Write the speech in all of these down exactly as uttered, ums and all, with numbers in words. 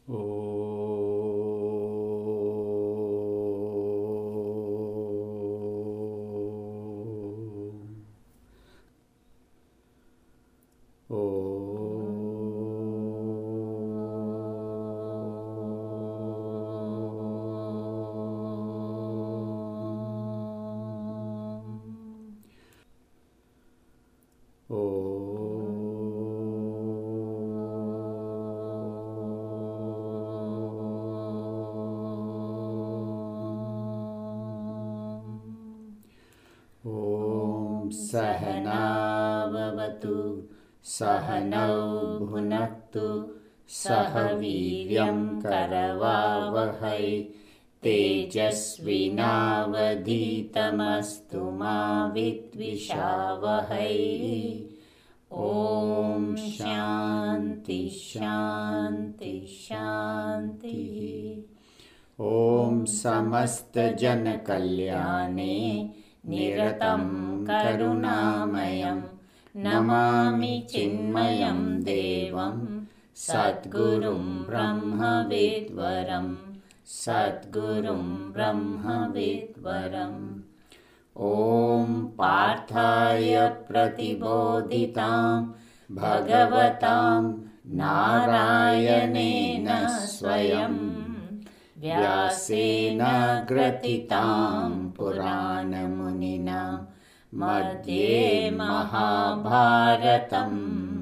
सहनाववतु सहनौ भुनक्तु सह वीर्यं करवावहै तेजस्विनावधीतमस्तु मा विद्विषावहै। ॐ शान्ति शान्ति शान्तिः। ॐ समस्तजनकल्याणे निरतं करुणामयं नमामि चिन्मयं देवं सद्गुरुं ब्रह्मविद्वरं सद्गुरुं ब्रह्मविद्वरम्। ॐ पार्थाय प्रतिबोधितां भगवतां नारायणेन स्वयं व्यासेन ग्रथितां पुराणमुनिना मध्ये महाभारतम्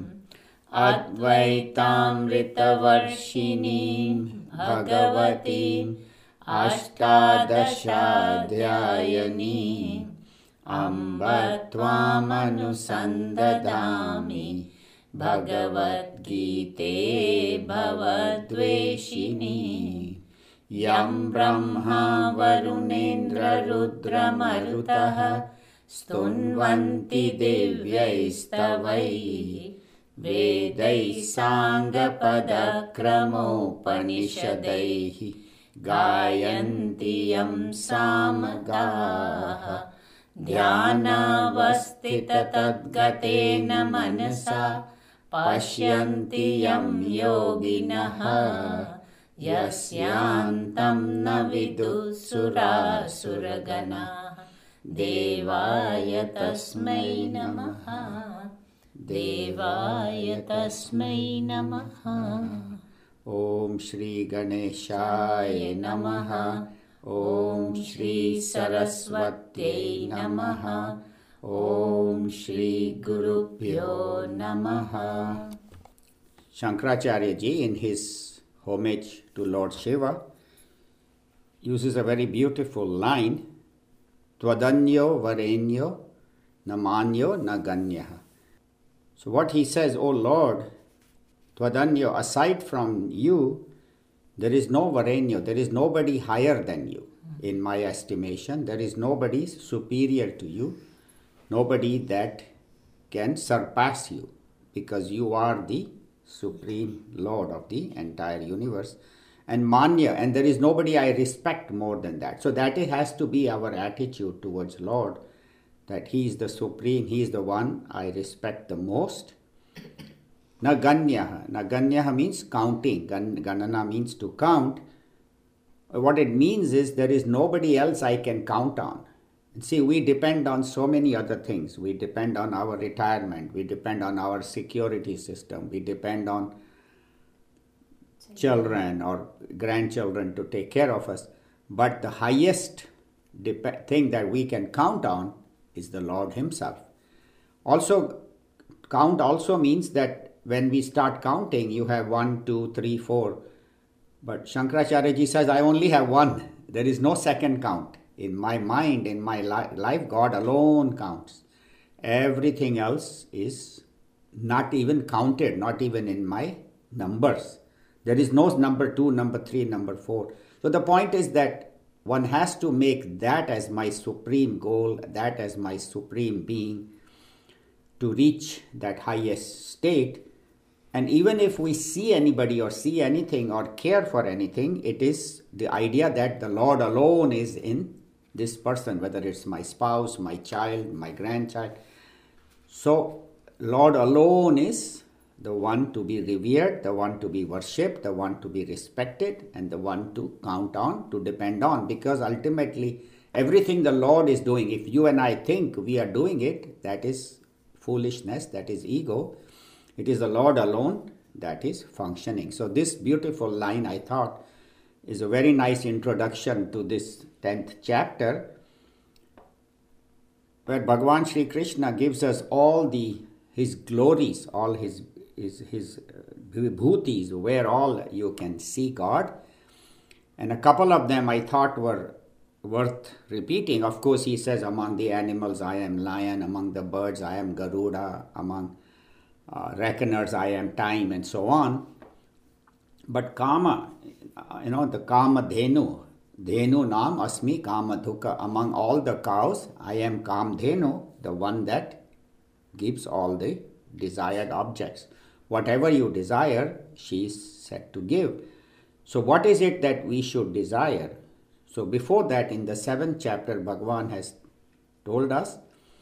अद्वैतामृतवर्षिणीं भगवतीम् अष्टादशाध्यायिनीम् अम्ब त्वामनुसन्दधामि भगवद्गीते भवद्वेषिणी। यं ब्रह्मा वरुणेन्द्ररुद्रमरुतः स्तुन्वन्ति दिव्यैस्तवैः वेदैः साङ्गपदक्रमोपनिषदैः गायन्ति यं सामगाः। ध्यानावस्थिततद्गतेन मनसा पश्यन्ति यं योगिनः यस्यान्तं न विदुः सुरासुरगणाः। देवाय तस्मै नमः देवाय तस्मै नमः। ॐ श्री गणेशाय नमः। ॐ श्री सरस्वत्यै नमः। ॐ श्री गुरुभ्यो नमः। Shankaracharya ji, in his homage to Lord Shiva, uses a very beautiful line, Tvadanyo varenyo namanyo naganyaha. So what he says, O Lord, Tvadanyo, aside from you, there is no varenyo, there is nobody higher than you. In my estimation, there is nobody superior to you, nobody that can surpass you, because you are the Supreme Lord of the entire universe. And manya, and there is nobody I respect more than that. So that it has to be our attitude towards Lord, that He is the Supreme, He is the one I respect the most. Naganyaha. Naganyaha means counting. Gan, ganana means to count. What it means is there is nobody else I can count on. See, we depend on so many other things. We depend on our retirement. We depend on our security system. We depend on children or grandchildren to take care of us. But the highest dep- thing that we can count on is the Lord Himself. Also, count also means that when we start counting, you have one, two, three, four. But Shankaracharya ji says, I only have one. There is no second count. In my mind, in my li- life, God alone counts. Everything else is not even counted, not even in my numbers. There is no number two, number three, number four. So the point is that one has to make that as my supreme goal, that as my supreme being, to reach that highest state. And even if we see anybody or see anything or care for anything, it is the idea that the Lord alone is in this person, whether it's my spouse, my child, my grandchild. So Lord alone is the one to be revered, the one to be worshipped, the one to be respected, and the one to count on, to depend on. Because ultimately, everything the Lord is doing, if you and I think we are doing it, that is foolishness, that is ego. It is the Lord alone that is functioning. So this beautiful line, I thought, is a very nice introduction to this tenth chapter, where Bhagavan Sri Krishna gives us all the his glories, all his his his vibhutis, where all you can see God. And a couple of them I thought were worth repeating. Of course, he says, among the animals I am lion, among the birds I am Garuda, among uh, reckoners I am time, and so on. But Kama, you know, the Kama Dhenu, Dhenu Nam Asmi Kama Dhuka, among all the cows, I am Kamdhenu, the one that gives all the desired objects. Whatever you desire, she is said to give. So what is it that we should desire? So before that, in the seventh chapter, Bhagavan has told us,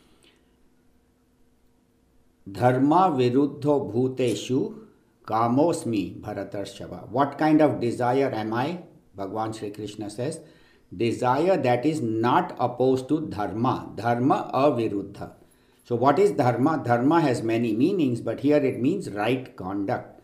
Dharma viruddho bhuteshu kamosmi bharatarshava. What kind of desire am I? Bhagavan Sri Krishna says, desire that is not opposed to dharma. Dharma aviruddha. So what is dharma? Dharma has many meanings, but here it means right conduct.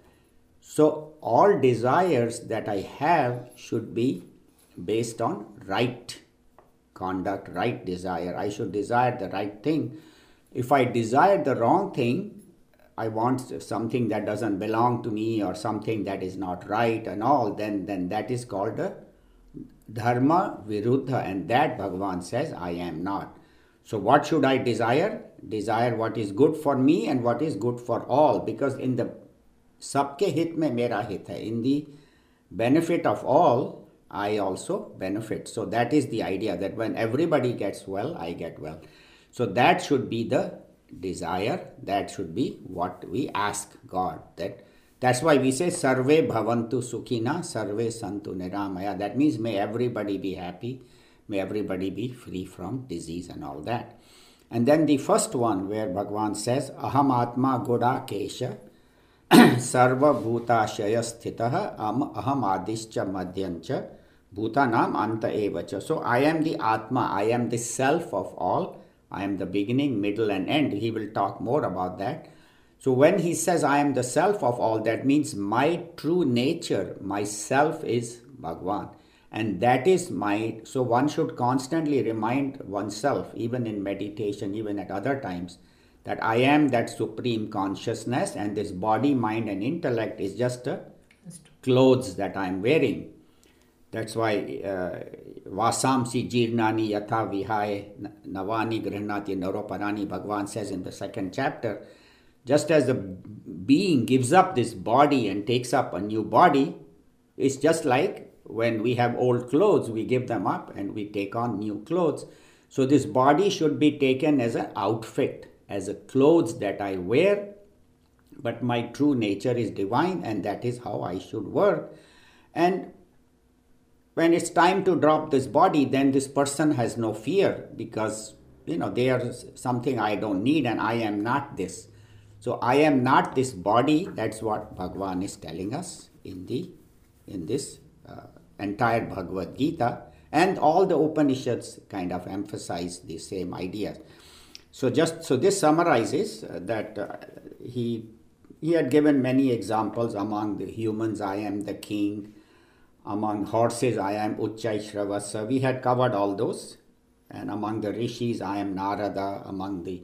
So all desires that I have should be based on right conduct, right desire. I should desire the right thing. If I desire the wrong thing, I want something that doesn't belong to me or something that is not right and all, then, then that is called a dharma viruddha, and that Bhagavan says I am not. So what should I desire? Desire what is good for me and what is good for all, because in the sabke hit mein mera hit hai, in the benefit of all, I also benefit. So that is the idea, that when everybody gets well, I get well. So that should be the desire, that should be what we ask God. That That's why we say Sarve Bhavantu Sukhina, Sarve Santu Niramaya. That means may everybody be happy, may everybody be free from disease and all that. And then the first one where Bhagavan says, Aham Atma Goda Kesha Sarva Bhuta Shaya Sthitaha Aham Adischa Madhyancha Bhutanam Anta Evacha. So I am the Atma, I am the self of all. I am the beginning, middle and end. He will talk more about that. So when he says I am the self of all, that means my true nature, myself is Bhagavan. And that is my, so one should constantly remind oneself, even in meditation, even at other times, that I am that supreme consciousness, and this body, mind and intellect is just a clothes that I am wearing. That's why Vasamsi Jirnani Yatha Vihai Navani Grihnati Naroparani, Bhagavan says in the second chapter, just as the being gives up this body and takes up a new body, it's just like when we have old clothes, we give them up and we take on new clothes. So this body should be taken as an outfit, as a clothes that I wear, but my true nature is divine, and that is how I should work. And when it's time to drop this body, then this person has no fear, because, you know, they are something I don't need and I am not this. So I am not this body. That's what Bhagavan is telling us in the in this uh, entire Bhagavad Gita, and all the Upanishads kind of emphasize the same ideas. So just so this summarizes uh, that uh, he he had given many examples. Among the humans, I am the king. Among horses, I am Uchchai Shravasa. We had covered all those. And among the rishis, I am Narada. Among the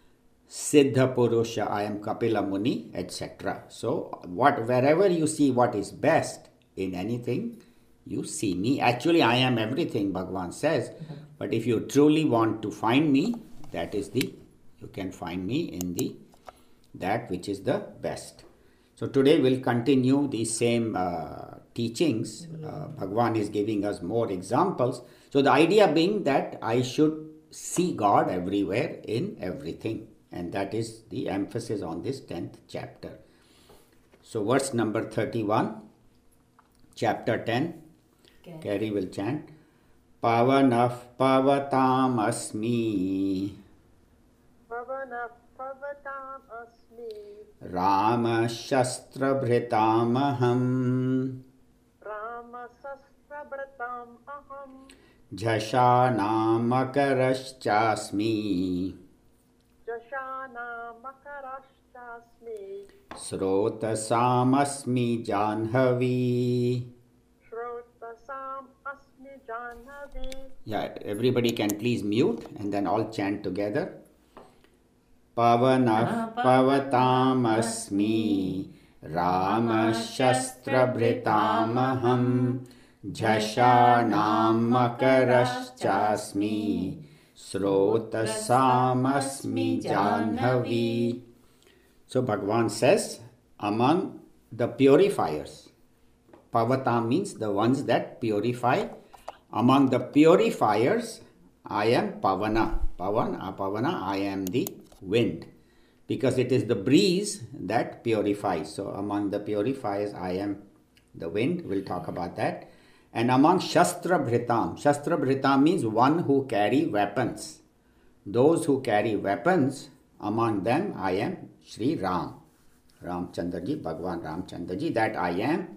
Siddha Purusha, I am Kapila Muni, et cetera. So what, wherever you see what is best in anything, you see me. Actually, I am everything, Bhagavan says. Mm-hmm. But if you truly want to find me, that is the, you can find me in the, that which is the best. So today we'll continue the same uh, teachings. Uh, Bhagavan is giving us more examples. So the idea being that I should see God everywhere in everything. And that is the emphasis on this tenth chapter. So verse number thirty-one, chapter ten, okay. Carrie will chant. Pavanah pavatam asmi Pavanah pavatam asmi Ramashastrabhritamaham Ramasastrabhratam aham Jashanamakaraschasmi Jashana makarashchasmi Srotasamasmi Janhavi. Shrotasam asmi janhavi. Yeah, everybody can please mute and then all chant together. Pavanah pavatamasmi Ramashastrabhritamaham Jashanamakaraschasmi Srotasamasmi Janhavi. So Bhagavan says, among the purifiers, Pavatam means the ones that purify. Among the purifiers, I am Pavana. Pavana, Pavana, I am the wind. Because it is the breeze that purifies. So among the purifiers, I am the wind. We'll talk about that. And among Shastra Bhritam, Shastra Bhritam means one who carry weapons. Those who carry weapons, among them I am Sri Ram. Ramchandraji, Bhagavan Ramchandraji, that I am.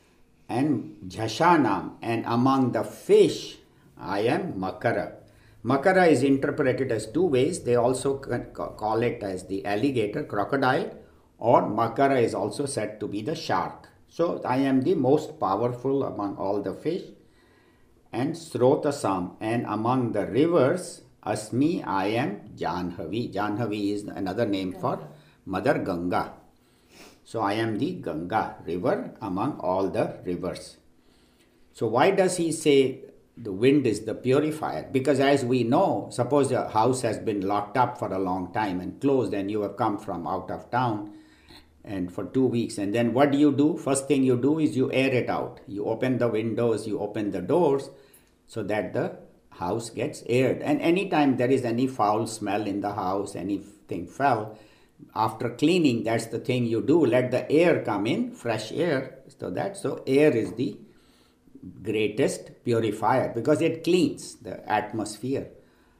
And Jashanam, and among the fish, I am Makara. Makara is interpreted as two ways. They also call it as the alligator, crocodile, or Makara is also said to be the shark. So I am the most powerful among all the fish. And Srotasam, and among the rivers, Asmi, I am Janhavi. Janhavi is another name for Mother Ganga. So I am the Ganga river among all the rivers. So why does he say the wind is the purifier? Because as we know, suppose a house has been locked up for a long time and closed, and you have come from out of town and for two weeks, and then what do you do? First thing you do is you air it out. You open the windows, you open the doors so that the house gets aired. And anytime there is any foul smell in the house, anything foul, after cleaning, that's the thing you do. Let the air come in, fresh air. So that so air is the greatest purifier because it cleans the atmosphere.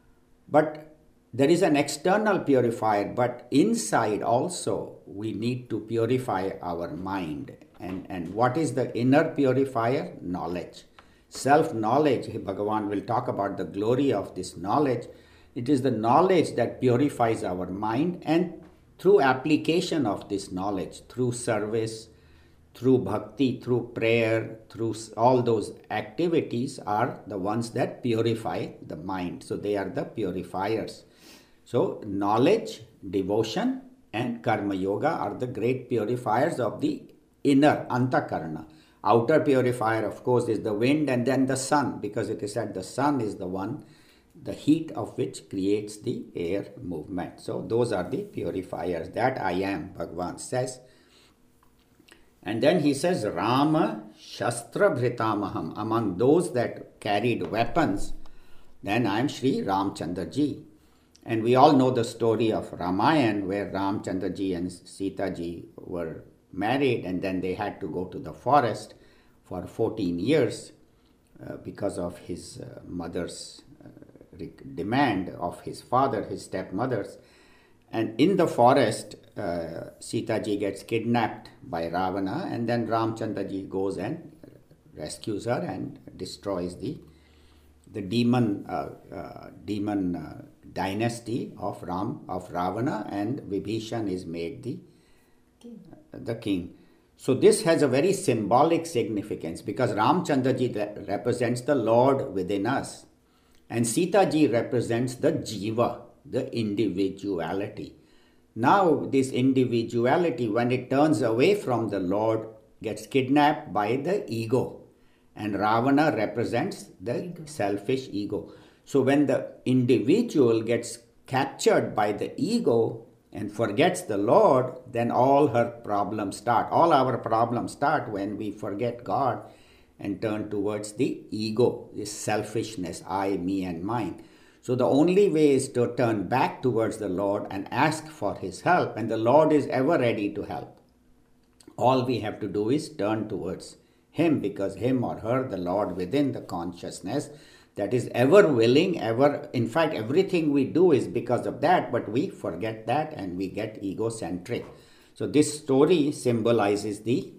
But there is an external purifier, but inside also we need to purify our mind. And, and what is the inner purifier? Knowledge. Self-knowledge, Bhagavan will talk about the glory of this knowledge. It is the knowledge that purifies our mind, and through application of this knowledge, through service, through bhakti, through prayer, through all those activities are the ones that purify the mind. So they are the purifiers. So knowledge, devotion and karma yoga are the great purifiers of the inner antakarana. Outer purifier, of course, is the wind and then the sun, because it is said the sun is the one, the heat of which creates the air movement. So those are the purifiers. That I am, Bhagavan says. And then he says, Rama Shastra Bhritamaham. Among those that carried weapons, then I am Sri Ramchandraji. And we all know the story of Ramayana, where Ramchandraji and Sita ji were married, and then they had to go to the forest for fourteen years uh, because of his uh, mother's uh, demand of his father, his stepmothers. And in the forest, uh, Sita ji gets kidnapped by Ravana, and then Ramchandra ji goes and rescues her and destroys the the demon uh, uh, demon uh, dynasty of Ram of Ravana, and Vibhishan is made the king. Uh, the king. So this has a very symbolic significance, because Ramchandra ji re- represents the Lord within us, and Sita ji represents the jiva, the individuality. Now this individuality, when it turns away from the Lord, gets kidnapped by the ego, and Ravana represents the ego. Selfish ego. So when the individual gets captured by the ego and forgets the Lord, then all her problems start. All our problems start when we forget God and turn towards the ego, this selfishness, I, me and mine. So the only way is to turn back towards the Lord and ask for His help, and the Lord is ever ready to help. All we have to do is turn towards Him, because Him or her, the Lord within the consciousness, that is ever willing, ever, in fact, everything we do is because of that, but we forget that and we get egocentric. So this story symbolizes the,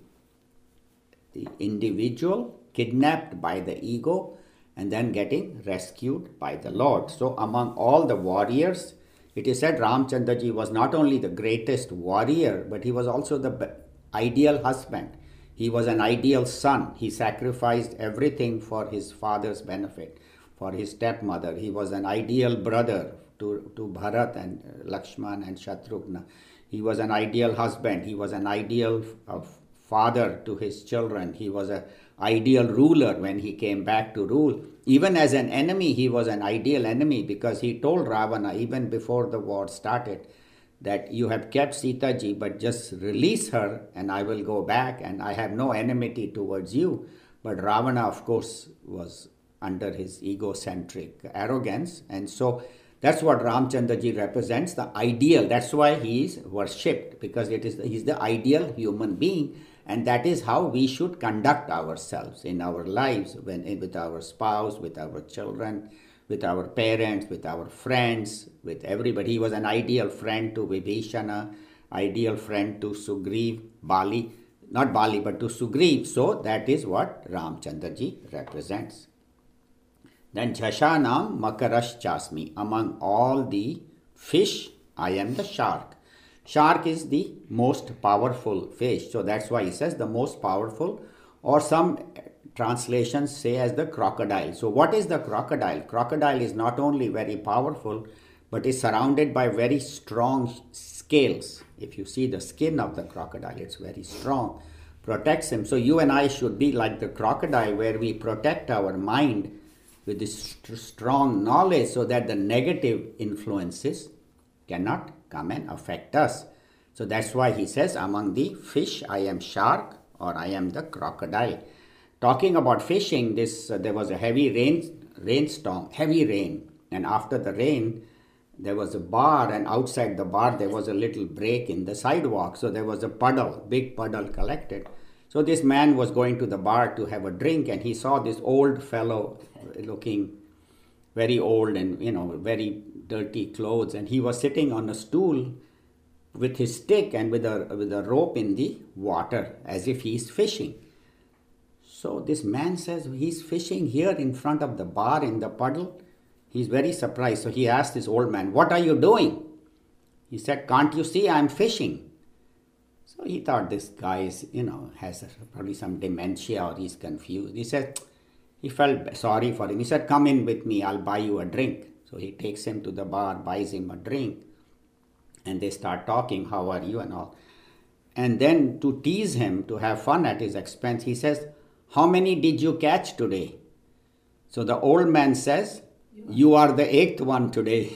the individual kidnapped by the ego and then getting rescued by the Lord. So among all the warriors, it is said Ramchandra ji was not only the greatest warrior, but he was also the ideal husband. He was an ideal son. He sacrificed everything for his father's benefit, for his stepmother. He was an ideal brother to, to Bharat and Lakshman and Shatrughna. He was an ideal husband. He was an ideal uh, father to his children. He was an ideal ruler when he came back to rule. Even as an enemy, he was an ideal enemy, because he told Ravana even before the war started that you have kept Sita ji, but just release her and I will go back, and I have no enmity towards you. But Ravana, of course, was under his egocentric arrogance, and so that's what Ramchandra ji represents, the ideal. That's why he is worshipped, because it is he's the ideal human being, and that is how we should conduct ourselves in our lives, when with our spouse, with our children, with our parents, with our friends, with everybody. He was an ideal friend to Vibhishana, ideal friend to Sugriv, Bali, not Bali, but to Sugriv. So that is what Ramchandra ji represents. Then Jashanam Makaraschasmi. Among all the fish, I am the shark. Shark is the most powerful fish. So that's why he says the most powerful, or some translations say as the crocodile. So what is the crocodile? Crocodile is not only very powerful, but is surrounded by very strong scales. If you see the skin of the crocodile, it's very strong, protects him. So you and I should be like the crocodile, where we protect our mind with this strong knowledge, so that the negative influences cannot come and affect us. So that's why he says, among the fish, I am shark, or I am the crocodile. Talking about fishing, this uh, there was a heavy rain, rainstorm, heavy rain. And after the rain, there was a bar, and outside the bar, there was a little break in the sidewalk. So there was a puddle, big puddle collected. So this man was going to the bar to have a drink, and he saw this old fellow looking very old and, you know, very dirty clothes. And he was sitting on a stool with his stick and with a, with a rope in the water, as if he's fishing. So this man says, he's fishing here in front of the bar in the puddle. He's very surprised. So he asked this old man, what are you doing? He said, can't you see I'm fishing? So he thought this guy is, you know, has probably some dementia, or he's confused. He said, he felt sorry for him. He said, come in with me, I'll buy you a drink. So he takes him to the bar, buys him a drink, and they start talking, how are you and all. And then to tease him, to have fun at his expense, he says, how many did you catch today? So the old man says, you are the eighth one today.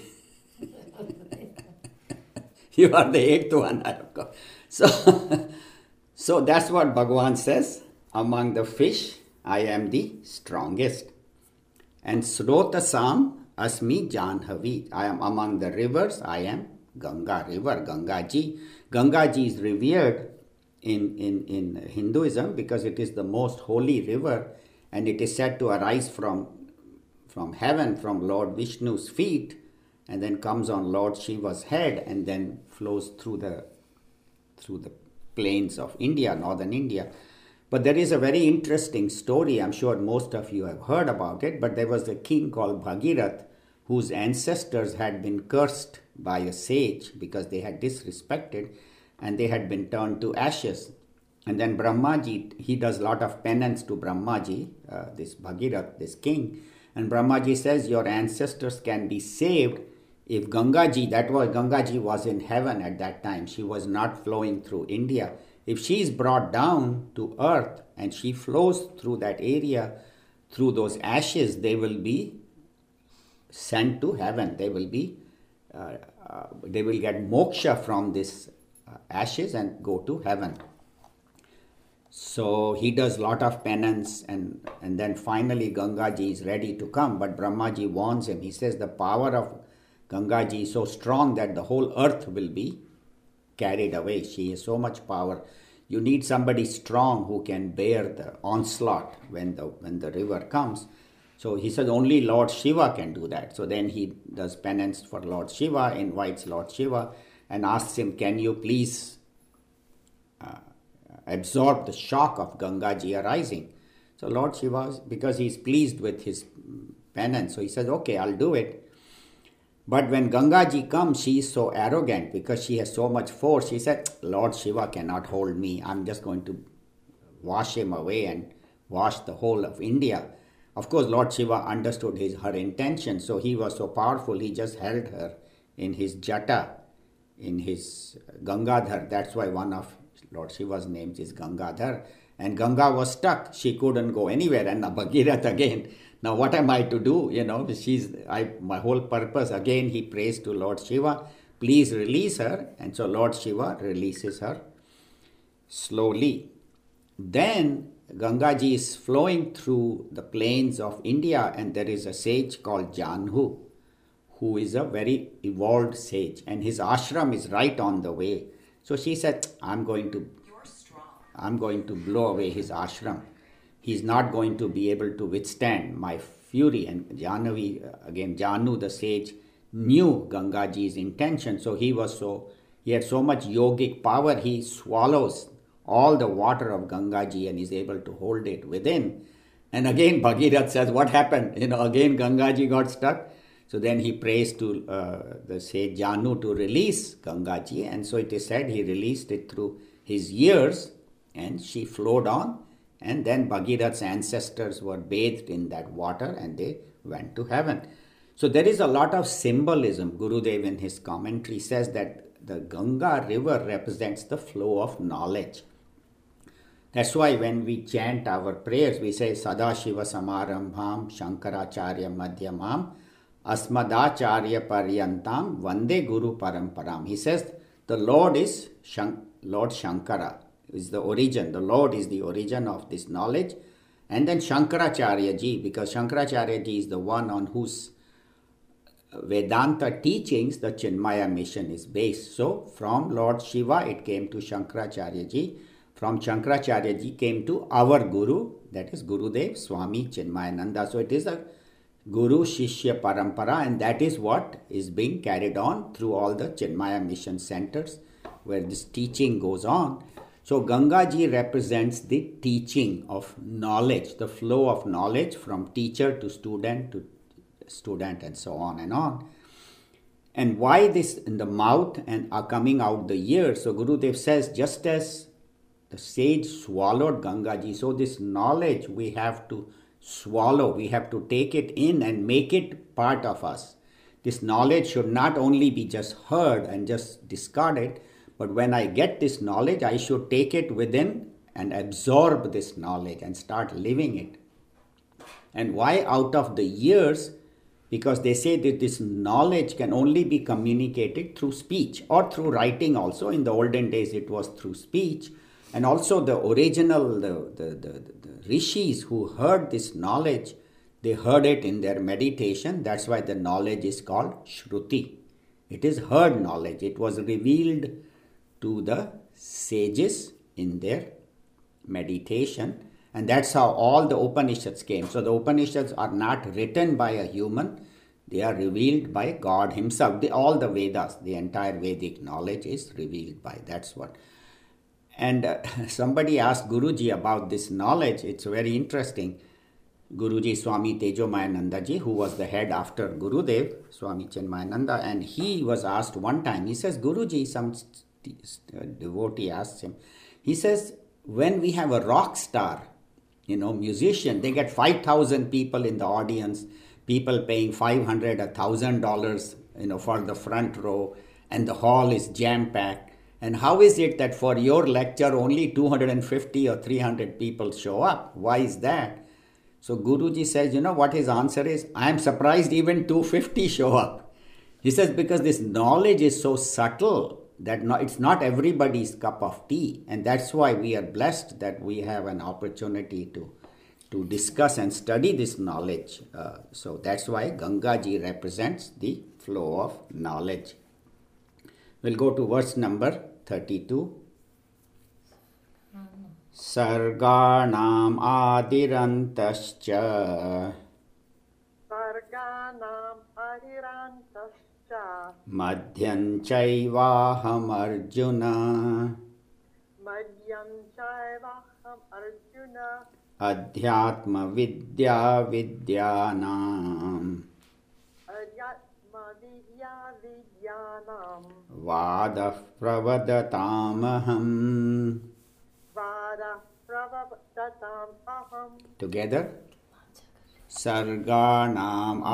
You are the eighth one. So, so that's what Bhagavan says, among the fish, I am the strongest. And Srotasam Asmi Janhavi. I am among the rivers, I am Ganga river, Ganga ji. Ganga ji is revered in, in, in Hinduism because it is the most holy river, and it is said to arise from, from heaven, from Lord Vishnu's feet, and then comes on Lord Shiva's head, and then flows through the, through the plains of India, northern India. But there is a very interesting story, I'm sure most of you have heard about it, but there was a king called Bhagirath, whose ancestors had been cursed by a sage because they had disrespected, and they had been turned to ashes. And then Brahmaji, he does a lot of penance to Brahmaji, uh, this Bhagirath, this king. And Brahmaji says, your ancestors can be saved if Gangaji, that was, Gangaji was in heaven at that time. She was not flowing through India. If she is brought down to earth and she flows through that area, through those ashes, they will be sent to heaven. They will be, uh, uh, they will get moksha from this uh, ashes and go to heaven. So he does lot of penance, and, and then finally Gangaji is ready to come, but Brahmaji warns him. He says the power of Gangaji is so strong that the whole earth will be carried away. She has so much power. You need somebody strong who can bear the onslaught when the when the river comes. So he says only Lord Shiva can do that. So then he does penance for Lord Shiva, invites Lord Shiva and asks him, can you please absorb the shock of Gangaji arising. So Lord Shiva, because he is pleased with his penance, so he says, okay, I'll do it. But when Gangaji comes, she is so arrogant because she has so much force. She said, Lord Shiva cannot hold me. I'm just going to wash him away and wash the whole of India. Of course, Lord Shiva understood his her intention, so he was so powerful, he just held her in his jata, in his Gangadhar. That's why one of Lord Shiva's names is Gangadhar. And Ganga was stuck. She couldn't go anywhere. And Bhagirath again, now what am I to do? You know, she's I my whole purpose. Again, he prays to Lord Shiva, please release her. And so Lord Shiva releases her slowly. Then Gangaji is flowing through the plains of India, and there is a sage called Janhu, who is a very evolved sage, and his ashram is right on the way. So she said, I'm going to I'm going to blow away his ashram. He's not going to be able to withstand my fury. And Jahnavi, again, Janu the sage knew Gangaji's intention. So he was so, he had so much yogic power, he swallows all the water of Gangaji and is able to hold it within. And again, Bhagirath says, what happened? You know, again, Gangaji got stuck. So then he prays to uh, the sage Janu to release Gangaji. And so it is said he released it through his ears, and she flowed on. And then Bhagirath's ancestors were bathed in that water and they went to heaven. So there is a lot of symbolism. Gurudev in his commentary says that the Ganga river represents the flow of knowledge. That's why when we chant our prayers, we say Sadashiva Samarambham Shankaracharya Madhyamam Asmadacharya Paryantam Vande Guru Paramparam. He says the Lord is Shank- Lord Shankara. Is the origin. The Lord is the origin of this knowledge. And then Shankaracharya ji, because Shankaracharya ji is the one on whose Vedanta teachings the Chinmaya mission is based. So from Lord Shiva it came to Shankaracharya ji. From Shankaracharya ji came to our Guru, that is Gurudev Swami Chinmayananda. So it is a Guru Shishya Parampara, and that is what is being carried on through all the Chinmaya mission centers where this teaching goes on. So Gangaji represents the teaching of knowledge, the flow of knowledge from teacher to student to student and so on and on. And why this in the mouth and are coming out the ears? So Gurudev says, just as the sage swallowed Gangaji, so this knowledge we have to swallow, we have to take it in and make it part of us. This knowledge should not only be just heard and just discarded, but when I get this knowledge, I should take it within and absorb this knowledge and start living it. And why out of the ears? Because they say that this knowledge can only be communicated through speech or through writing also. In the olden days, it was through speech. And also the original, the, the, the, the rishis who heard this knowledge, they heard it in their meditation. That's why the knowledge is called Shruti. It is heard knowledge. It was revealed to the sages in their meditation, and that's how all the Upanishads came. So the Upanishads are not written by a human, they are revealed by God himself. The, all the Vedas, the entire Vedic knowledge is revealed by, that's what. And uh, somebody asked Guruji about this knowledge. It's very interesting. Guruji Swami Tejomayananda ji, who was the head after Gurudev, Swami Chinmayananda, and he was asked one time, he says, Guruji, some devotee asks him, he says, when we have a rock star, you know, musician, they get five thousand people in the audience, people paying five hundred dollars, one thousand dollars, you know, for the front row, and the hall is jam-packed. And how is it that for your lecture only two hundred fifty or three hundred people show up? Why is that? So Guruji says, you know what his answer is? I am surprised even two hundred fifty show up. He says, because this knowledge is so subtle that no, it's not everybody's cup of tea. And that's why we are blessed that we have an opportunity to, to discuss and study this knowledge. Uh, so that's why Gangaji represents the flow of knowledge. We'll go to verse number thirty-two. Sarganam adirantascha Sarganam Adirantascha Madhyan Chaivaham Arjuna Madhyam Madhyam Chaivaham Arjuna. Adhyatma Vidya Vidyanam Adyatma Vidya Vidyanam. Vada Pravadatamaham. Vada Pravadatam Aham. Together. Sarganam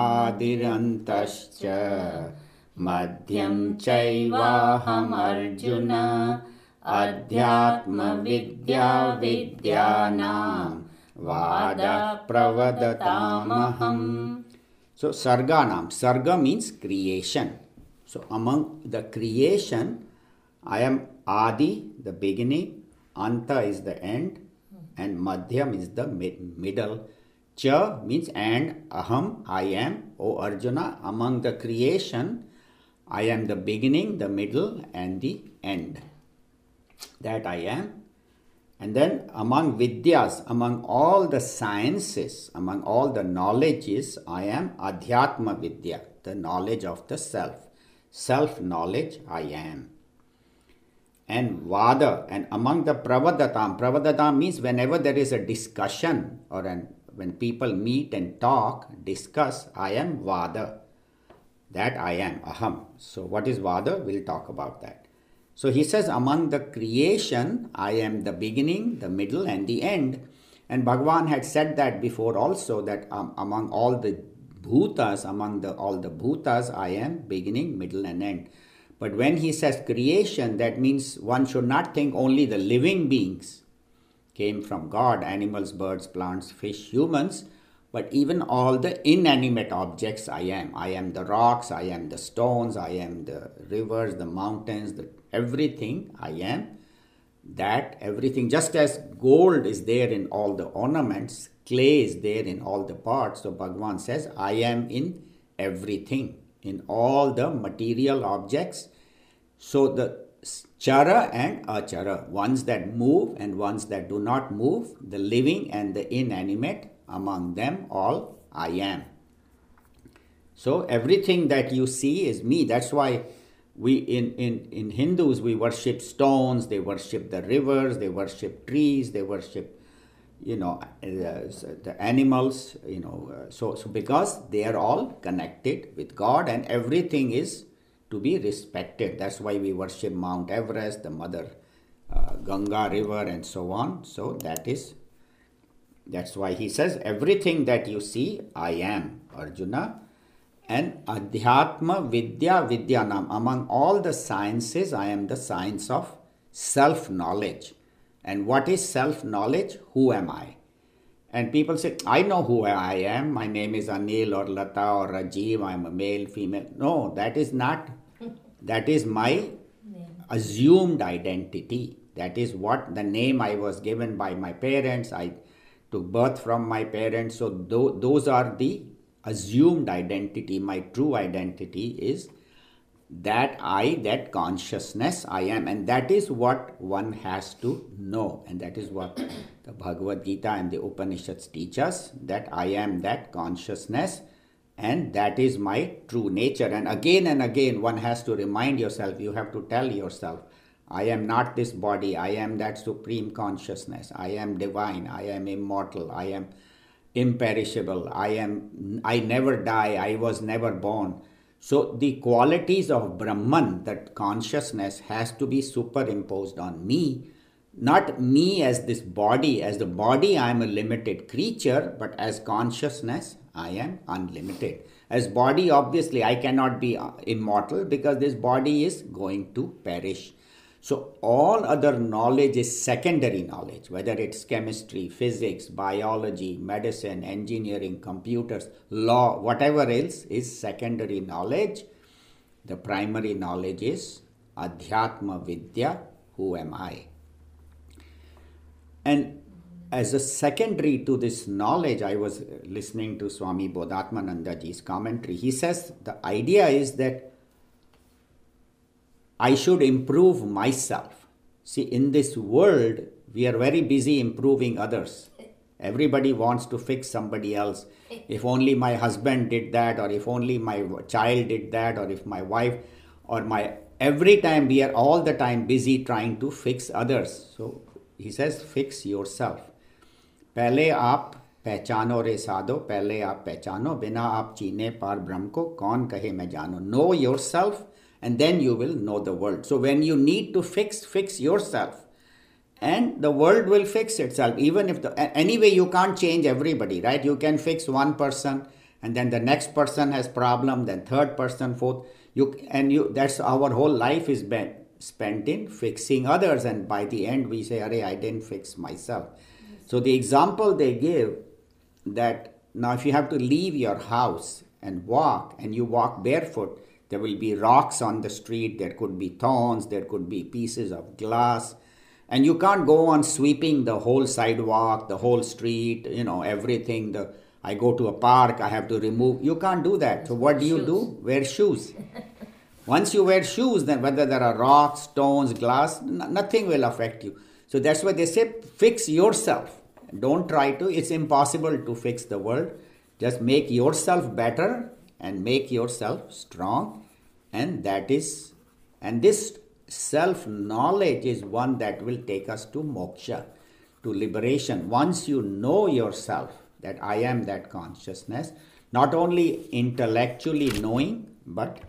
Adirantascha Madhyam Chaivaham Arjuna Adhyatma Vidya Vidyanam Vada Pravadatamaham. So Sarganam. Sarga means creation. So among the creation, I am Adi, the beginning, Anta is the end, and Madhyam is the mid- middle. Cha means and, Aham, I am. O Arjuna, among the creation, I am the beginning, the middle, and the end. That I am. And then among Vidyas, among all the sciences, among all the knowledges, I am Adhyatma Vidya, the knowledge of the self. Self-knowledge, I am. And Vada, and among the Pravadatam, Pravadatam means whenever there is a discussion or an when people meet and talk, discuss, I am Vada. That I am, Aham. So what is Vada? We'll talk about that. So he says, among the creation, I am the beginning, the middle, and the end. And Bhagavan had said that before also, that um, among all the bhutas, among the all the bhutas, I am beginning, middle, and end. But when he says creation, that means one should not think only the living beings came from God, animals, birds, plants, fish, humans, but even all the inanimate objects I am. I am the rocks, I am the stones, I am the rivers, the mountains, the, everything I am. That everything, just as gold is there in all the ornaments, clay is there in all the parts. So Bhagavan says, I am in everything, in all the material objects. So the chara and achara, ones that move and ones that do not move, the living and the inanimate, among them all I am. So everything that you see is me. That's why we in, in, in Hindus we worship stones, they worship the rivers, they worship trees, they worship, you know, uh, the animals, you know. Uh, so, so because they are all connected with God and everything is to be respected. That's why we worship Mount Everest, the Mother uh, Ganga River, and so on. So that is, that's why he says, everything that you see, I am, Arjuna. And Adhyatma Vidya Vidyanam, among all the sciences, I am the science of self-knowledge. And what is self-knowledge? Who am I? And people say, I know who I am. My name is Anil or Lata or Rajiv. I am a male, female. No, that is not. That is my assumed identity. That is what the name I was given by my parents. I took birth from my parents. So th- those are the assumed identity. My true identity is that I, that consciousness I am. And that is what one has to know. And that is what the Bhagavad Gita and the Upanishads teach us, that I am that consciousness. And that is my true nature. And again and again, one has to remind yourself, you have to tell yourself, I am not this body, I am that supreme consciousness, I am divine, I am immortal, I am imperishable, I am, I never die, I was never born. So the qualities of Brahman, that consciousness, has to be superimposed on me. Not me as this body. As the body, I am a limited creature, but as consciousness, I am unlimited. As body, obviously, I cannot be immortal because this body is going to perish. So all other knowledge is secondary knowledge, whether it's chemistry, physics, biology, medicine, engineering, computers, law, whatever else is secondary knowledge. The primary knowledge is Adhyatma Vidya, who am I? And as a secondary to this knowledge, I was listening to Swami Bodhatmanandaji's commentary. He says the idea is that I should improve myself. See, in this world, we are very busy improving others. Everybody wants to fix somebody else. If only my husband did that, or if only my child did that, or if my wife, or my... Every time we are all the time busy trying to fix others. So he says, fix yourself. पहले आप पहचानो रे साधो, पहले आप पहचानो, बिना आप चीने पार ब्रह्म को, कौन कहे मैं जानो. Know yourself and then you will know the world. So when you need to fix, fix yourself. And the world will fix itself. Even if the, anyway, you can't change everybody, right? You can fix one person and then the next person has problem, then third person, fourth. You and you. That's our whole life is been spent in fixing others, and by the end we say, "Arey, I didn't fix myself." Yes. So the example they give that now if you have to leave your house and walk, and you walk barefoot, there will be rocks on the street. There could be thorns. There could be pieces of glass. And you can't go on sweeping the whole sidewalk, the whole street, you know, everything. The I go to a park, I have to remove. You can't do that. So what do you do? Wear shoes. Once you wear shoes, then whether there are rocks, stones, glass, n- nothing will affect you. So that's why they say, fix yourself. Don't try to. It's impossible to fix the world. Just make yourself better and make yourself strong. And that is, and this self-knowledge is one that will take us to moksha, to liberation. Once you know yourself, that I am that consciousness, not only intellectually knowing, but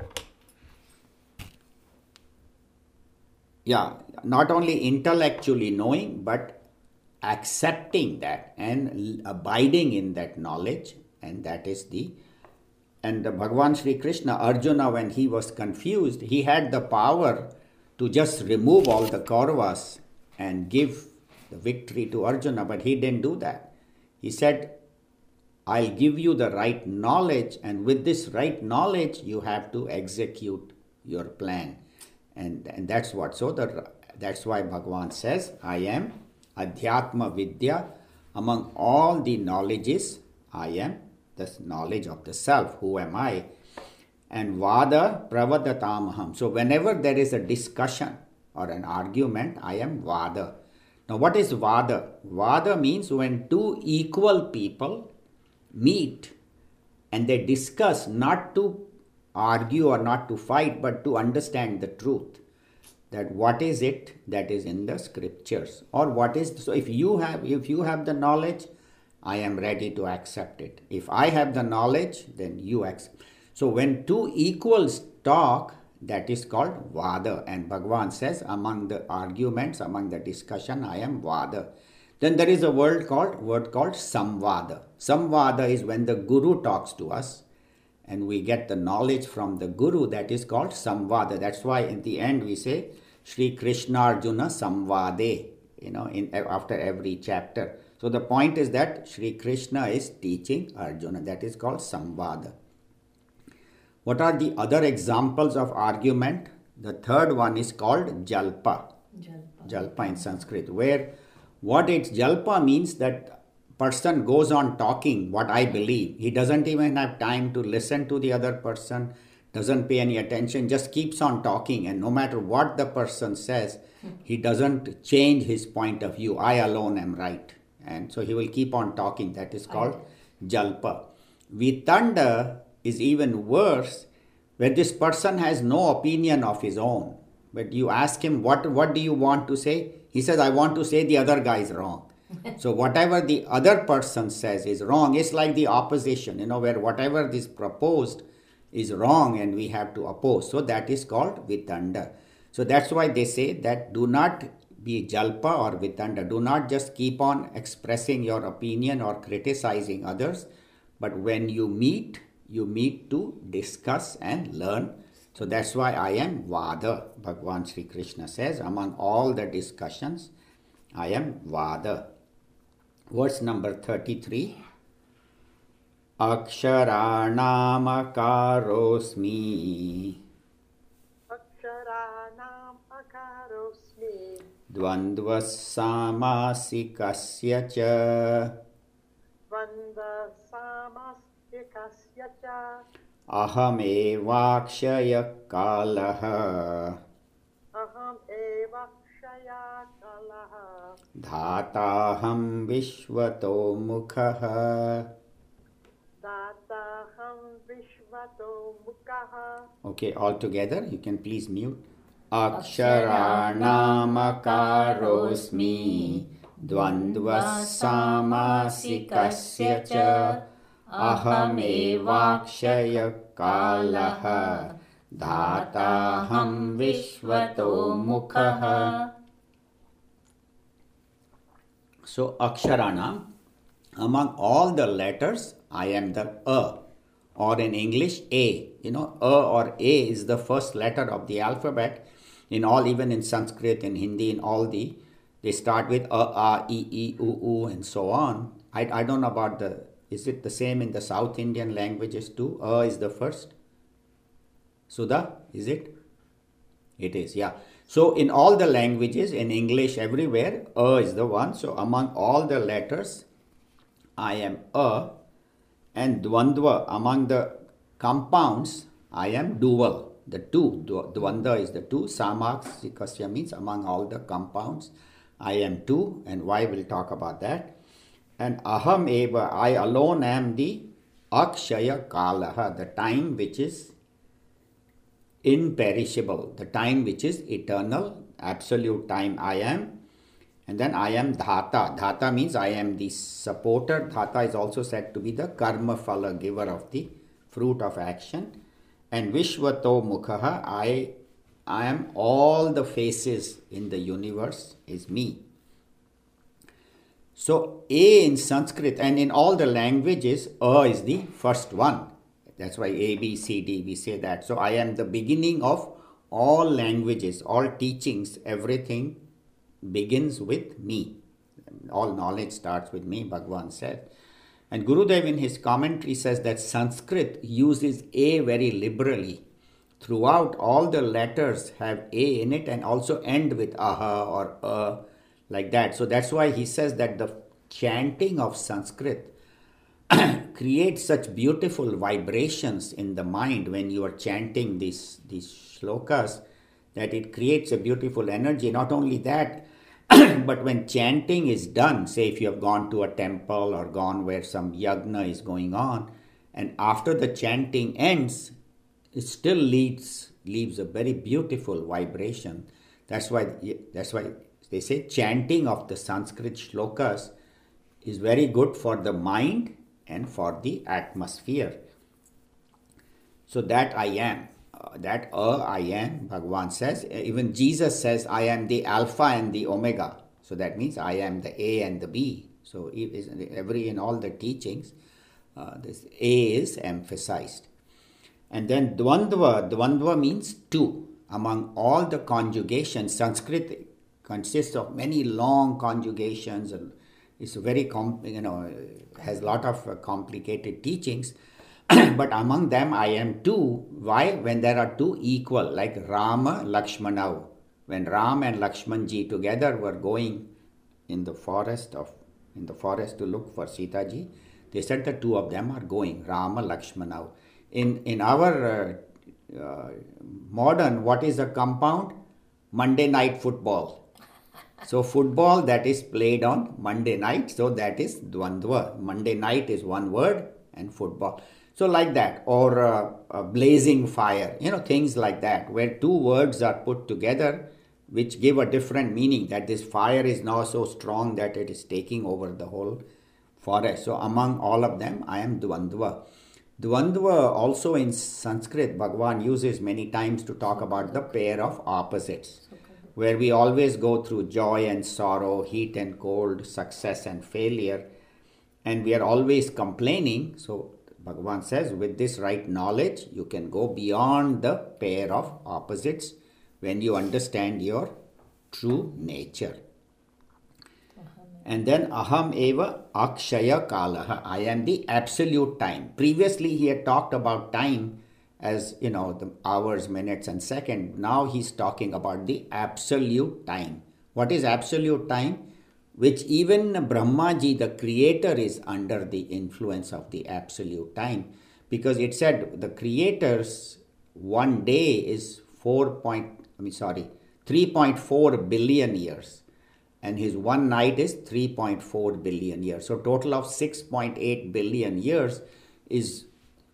yeah, not only intellectually knowing, but accepting that and abiding in that knowledge, and that is the and the Bhagavan Sri Krishna, Arjuna, when he was confused, he had the power to just remove all the Kauravas and give the victory to Arjuna, but he didn't do that. He said, I'll give you the right knowledge, and with this right knowledge, you have to execute your plan. And, and that's what. So the, that's why Bhagavan says, I am Adhyatma Vidya. Among all the knowledges, I am the knowledge of the self. Who am I? And Vada Pravadatamaham. So whenever there is a discussion or an argument, I am Vada. Now what is Vada? Vada means when two equal people meet and they discuss, not to argue or not to fight, but to understand the truth. That what is it that is in the scriptures, or what is, so if you have, if you have the knowledge, I am ready to accept it. If I have the knowledge, then you accept. So when two equals talk, that is called Vada. And Bhagavan says, among the arguments, among the discussion, I am Vada. Then there is a word called word called Samvada. Samvada is when the Guru talks to us and we get the knowledge from the Guru. That is called Samvada. That's why in the end we say Sri Krishna Arjuna Samvade, you know, in after every chapter. So the point is that Sri Krishna is teaching Arjuna. That is called Samvada. What are the other examples of argument? The third one is called Jalpa. Jalpa, Jalpa in Sanskrit, where what it's Jalpa means that person goes on talking what I believe. He doesn't even have time to listen to the other person, doesn't pay any attention, just keeps on talking, and no matter what the person says, he doesn't change his point of view. I alone am right. And so he will keep on talking. That is called Jalpa. Vitanda is even worse, where this person has no opinion of his own. But you ask him, what, what do you want to say? He says, I want to say the other guy is wrong. So whatever the other person says is wrong. It's like the opposition, you know, where whatever is proposed is wrong and we have to oppose. So that is called Vitanda. So that's why they say that do not be Jalpa or Vitanda. Do not just keep on expressing your opinion or criticizing others. But when you meet, you meet to discuss and learn. So that's why I am Vada. Bhagavan Sri Krishna says, among all the discussions, I am Vada. Verse number thirty-three. Aksharanam akarosmi. Aksharanam akarosmi. Dvandvas samasikasya cha. Vanda samasikasya cha. Aham evakshaya kalaha. Aham eva kshaya kalaha. Dhataham vishvato mukhaha. Dataham vishvato mukhaha. Okay, all together, you can please mute. Aksharanamakarosmi Dvandvasamasikasya cha Ahamevakshaya kalaha Dhataham Vishvato Mukhaha. So Aksharanam, among all the letters, I am the A, or in English, A. You know, A or A is the first letter of the alphabet. In all, even in Sanskrit, in Hindi, in all the, they start with A, A, E, E, U, U, and so on. I, I don't know about the, is it the same in the South Indian languages too? A is the first. Sudha, is it? It is, yeah. So in all the languages, in English, everywhere, A is the one. So among all the letters, I am A. And Dvandva, among the compounds, I am dual. The two, Dvandva is the two. Samaksikasya means among all the compounds, I am two. And why, we'll talk about that. And Aham Eva, I alone am the Akshaya Kalaha, the time which is imperishable, the time which is eternal, absolute time I am. And then I am Dhata. Dhata means I am the supporter. Dhata is also said to be the karma phala, giver of the fruit of action. And Vishvato Mukhaha, I, I am all the faces in the universe is me. So A in Sanskrit and in all the languages, A is the first one. That's why A, B, C, D, we say that. So I am the beginning of all languages, all teachings, everything begins with me. All knowledge starts with me, Bhagavan said. And Gurudev in his commentary says that Sanskrit uses A very liberally. Throughout, all the letters have A in it and also end with aha or a, like that. So that's why he says that the chanting of Sanskrit creates such beautiful vibrations in the mind when you are chanting these, these shlokas, that it creates a beautiful energy. Not only that, but when chanting is done, say if you have gone to a temple or gone where some yagna is going on, and after the chanting ends, it still leaves, leaves a very beautiful vibration. That's why, that's why they say chanting of the Sanskrit shlokas is very good for the mind and for the atmosphere. So that I am. Uh, that uh, I am, Bhagavan says. Even Jesus says, I am the Alpha and the Omega. So that means I am the A and the B. So every in all the teachings, uh, this A is emphasized. And then Dvandva, Dvandva means two. Among all the conjugations, Sanskrit consists of many long conjugations. And it's very, com- you know, has a lot of uh, complicated teachings. But among them I am two. Why? When there are two equal, like Rama, Lakshmana. When Ram and Lakshmanji together were going in the forest of in the forest to look for Sita ji, they said the two of them are going, Rama, Lakshmana. In in our uh, uh, modern, what is a compound? Monday night football. So football that is played on Monday night, so that is Dvandva. Monday night is one word and football. So like that, or uh, a blazing fire, you know, things like that, where two words are put together which give a different meaning, that this fire is now so strong that it is taking over the whole forest. So among all of them, I am Dvandva. Dvandva also in Sanskrit, Bhagavan uses many times to talk about the pair of opposites, where we always go through joy and sorrow, heat and cold, success and failure, and we are always complaining. So Bhagavan says, with this right knowledge, you can go beyond the pair of opposites when you understand your true nature. And then Aham Eva Akshaya Kalaha, I am the absolute time. Previously he had talked about time as, you know, the hours, minutes and seconds. Now he's talking about the absolute time. What is absolute time? Which even Brahmaji, the creator, is under the influence of the absolute time. Because it said the creator's one day is four point, I mean, sorry, three point four billion years. And his one night is three point four billion years. So total of six point eight billion years is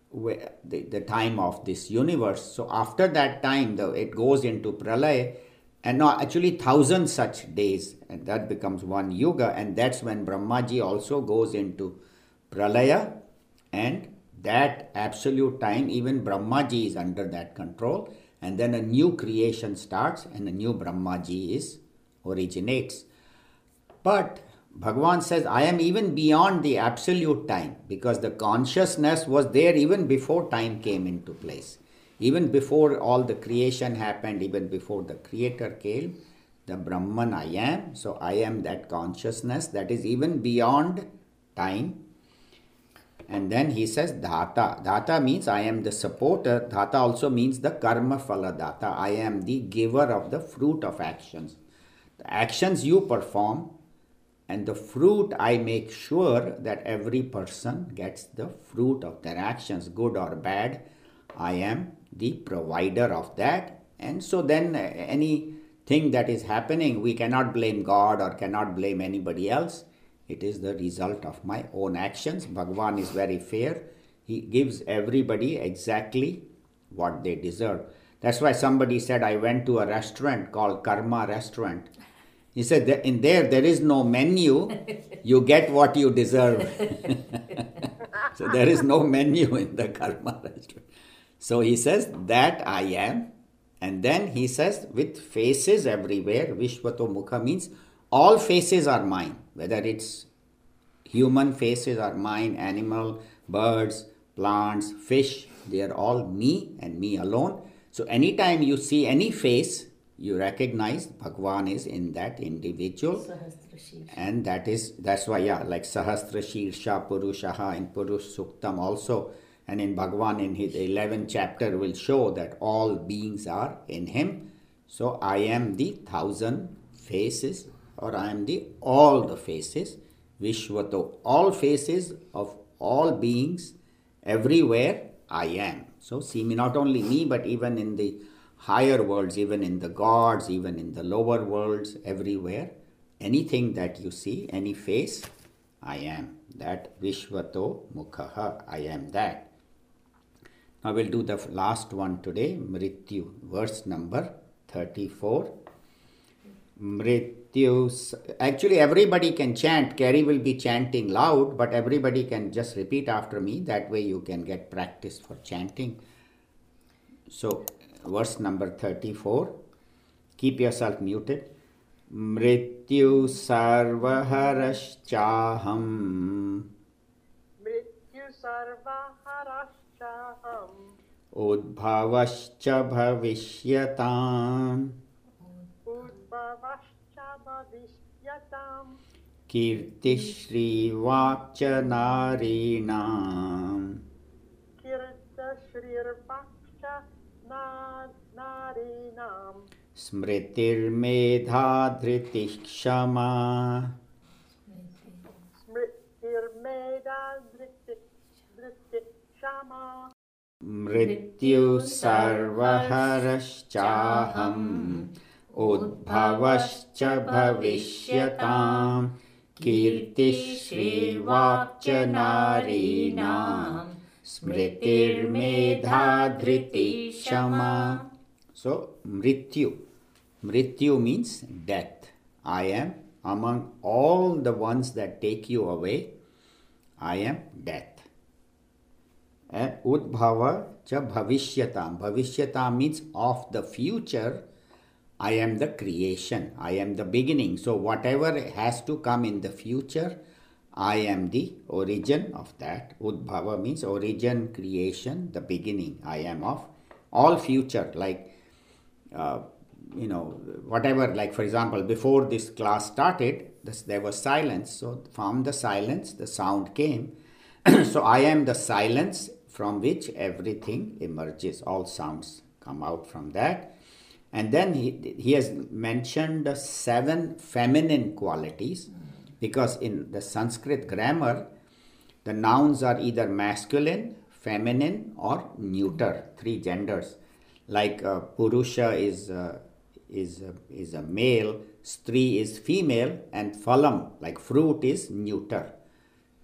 where the, the time of this universe. So after that time, the, it goes into pralaya, and no, actually thousand such days, and that becomes one yuga, and that's when Brahmaji also goes into pralaya, and that absolute time, even Brahmaji is under that control, and then a new creation starts, and a new Brahmaji is originates. But Bhagavan says, I am even beyond the absolute time, because the consciousness was there even before time came into place. Even before all the creation happened, even before the creator came, the Brahman I am. So I am that consciousness that is even beyond time. And then he says Dhata. Dhata means I am the supporter. Dhata also means the karma phala data. I am the giver of the fruit of actions. The actions you perform, and the fruit, I make sure that every person gets the fruit of their actions, good or bad. I am the provider of that. And so then anything that is happening, we cannot blame God or cannot blame anybody else. It is the result of my own actions. Bhagavan is very fair. He gives everybody exactly what they deserve. That's why somebody said, I went to a restaurant called Karma Restaurant. He said, in there, there is no menu. You get what you deserve. So there is no menu in the Karma Restaurant. So he says, that I am. And then he says, with faces everywhere, Vishvato Mukha means all faces are mine. Whether it's human faces are mine, animal, birds, plants, fish, they are all me and me alone. So anytime you see any face, you recognize Bhagwan is in that individual. And that is, that's why, yeah, like Sahasra Shirsha Purushaha in Purush Suktam also. And in Bhagwan in his eleventh chapter will show that all beings are in him. So I am the thousand faces, or I am the all the faces. Vishvato, all faces of all beings, everywhere I am. So see me, not only me, but even in the higher worlds, even in the gods, even in the lower worlds, everywhere. Anything that you see, any face, I am. That Vishvato Mukhaha, I am that. Now we'll do the last one today, Mrityu, verse number thirty-four. Mrityu, actually everybody can chant. Carrie will be chanting loud, but everybody can just repeat after me. That way you can get practice for chanting. So, verse number thirty-four. Keep yourself muted. Mrityu sarvaharashchaham. Mrityu sarvaharashchaham. Udbhavascha bhavishyatam. Udbhavascha bhavishyatam. Kirtishri vakcha narinam. Kirtishrirvakcha narinam. Smritirmedha dhriti kshama. Smritirmedha dhriti kshama. Mrityu sarvaharashchaham. Udbhavascha bhavishyatam. Kirtishri vakcha narinam. Smritirmedha dhriti kshama. So, Mrityu. Mrityu means death. I am among all the ones that take you away. I am death. And Udbhava cha bhavishyatam. Bhavishyatam means of the future. I am the creation. I am the beginning. So whatever has to come in the future, I am the origin of that. Udbhava means origin, creation, the beginning. I am of all future. Like, uh, you know, whatever, like for example, before this class started, this, there was silence. So from the silence, the sound came. So I am the silence from which everything emerges. All sounds come out from that. And then he, he has mentioned seven feminine qualities, because in the Sanskrit grammar, the nouns are either masculine, feminine, or neuter, three genders. Like uh, Purusha is, uh, is, uh, is a male, Stri is female, and Phalam, like fruit, is neuter.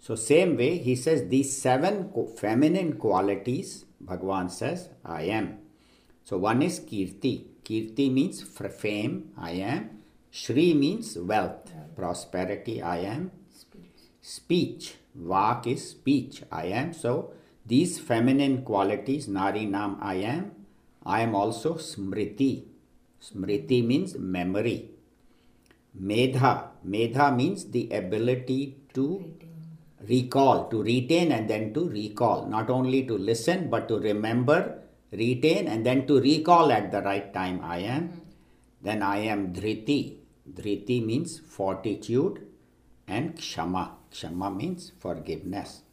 So same way, he says these seven feminine qualities, Bhagavan says, I am. So one is Kirti. Kirti means fame, I am. Shri means wealth, prosperity, I am. Speech. Vak is speech, I am. So these feminine qualities, Nari Nam, I am. I am also Smriti. Smriti means memory. Medha. Medha means the ability to recall, to retain and then to recall. Not only to listen but to remember, retain and then to recall at the right time, I am. Mm-hmm. Then I am Dhriti. Dhriti means fortitude, and Kshama. Kshama means forgiveness.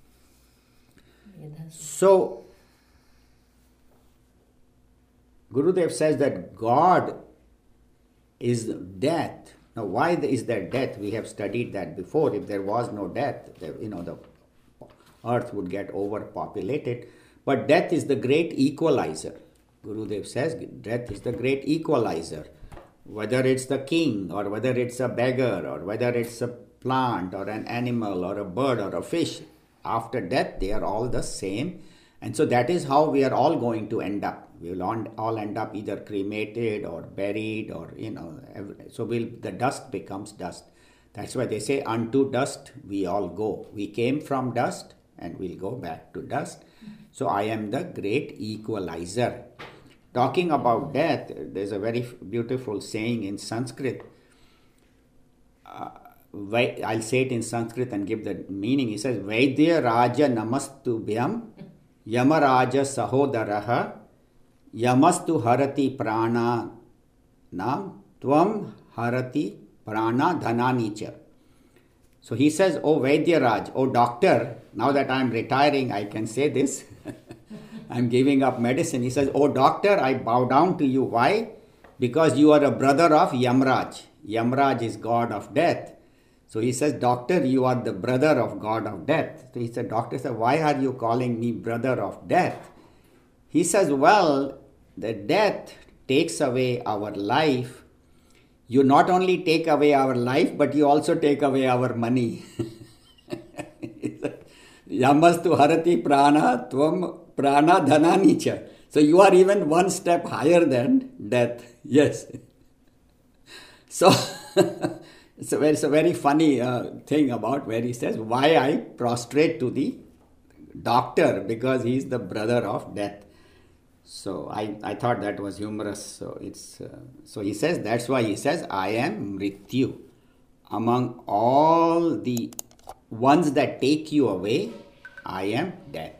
So, Gurudev says that God is death. Now, why is there death? We have studied that before. If there was no death, you know, the earth would get overpopulated. But death is the great equalizer. Gurudev says death is the great equalizer. Whether it's the king or whether it's a beggar or whether it's a plant or an animal or a bird or a fish, after death they are all the same. And so that is how we are all going to end up. We will all end up either cremated or buried or, you know, so we'll, the dust becomes dust. That's why they say unto dust we all go. We came from dust and we'll go back to dust. So I am the great equalizer. Talking about death, there's a very beautiful saying in Sanskrit. Uh, I'll say it in Sanskrit and give the meaning. It says, Vaidya Raja Namastubhyam Yamaraja Sahodaraha Yamastu Harati Prana Nam Tvam Harati Prana Dhananicha. So he says, Oh Vaidya Raj, oh doctor, now that I'm retiring, I can say this. I'm giving up medicine. He says, Oh doctor, I bow down to you. Why? Because you are a brother of Yamraj. Yamraj is god of death. So he says, Doctor, you are the brother of god of death. So he said, Doctor said, why are you calling me brother of death? He says, well, the death takes away our life. You not only take away our life, but you also take away our money. Yamastu harati prana tvam prana dhananicha. So you are even one step higher than death. Yes. So it's, a very, it's a very funny uh, thing about where he says, why I prostrate to the doctor? Because he is the brother of death. So I, I thought that was humorous. So it's uh, so he says, that's why he says, I am Mrityu. Among all the ones that take you away, I am death.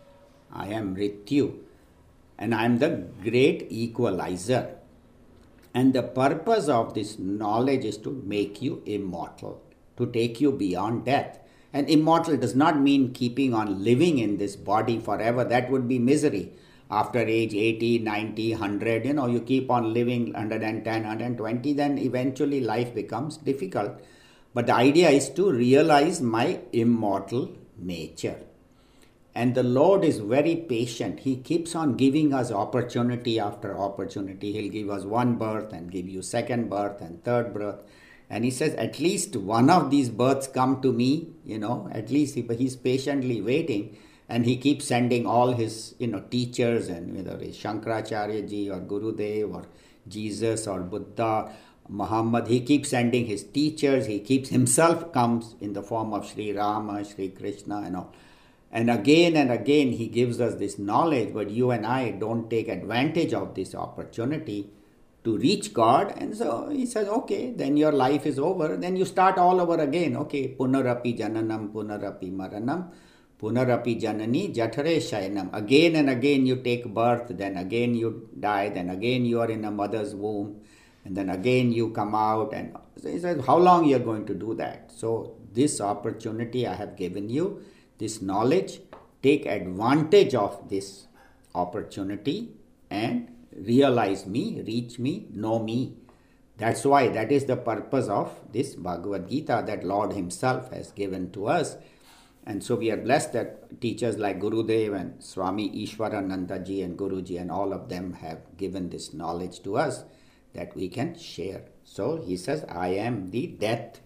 I am Mrityu. And I am the great equalizer. And the purpose of this knowledge is to make you immortal, to take you beyond death. And immortal does not mean keeping on living in this body forever. That would be misery. After age eighty, ninety, one hundred, you know, you keep on living one hundred ten, one hundred twenty, then eventually life becomes difficult. But the idea is to realize my immortal nature. And the Lord is very patient. He keeps on giving us opportunity after opportunity. He'll give us one birth and give you second birth and third birth. And he says, at least one of these births come to me, you know, at least he, he's patiently waiting. And he keeps sending all his, you know, teachers, and whether it's Shankaracharya ji or Gurudev or Jesus or Buddha, Muhammad, he keeps sending his teachers. He keeps himself comes in the form of Sri Rama, Sri Krishna and all. And again and again he gives us this knowledge, but you and I don't take advantage of this opportunity to reach God. And so he says, okay, then your life is over. Then you start all over again. Okay, punarapi jananam, punarapi maranam. Punarapi janani jathare shayanam. Again and again you take birth, then again you die, then again you are in a mother's womb, and then again you come out. And so he says, how long you are going to do that? So this opportunity I have given you, this knowledge, take advantage of this opportunity and realize me, reach me, know me. That's why, that is the purpose of this Bhagavad Gita that Lord himself has given to us. And so we are blessed that teachers like Gurudev and Swami Ishwarananda ji and Guruji and all of them have given this knowledge to us that we can share. So he says, I am the death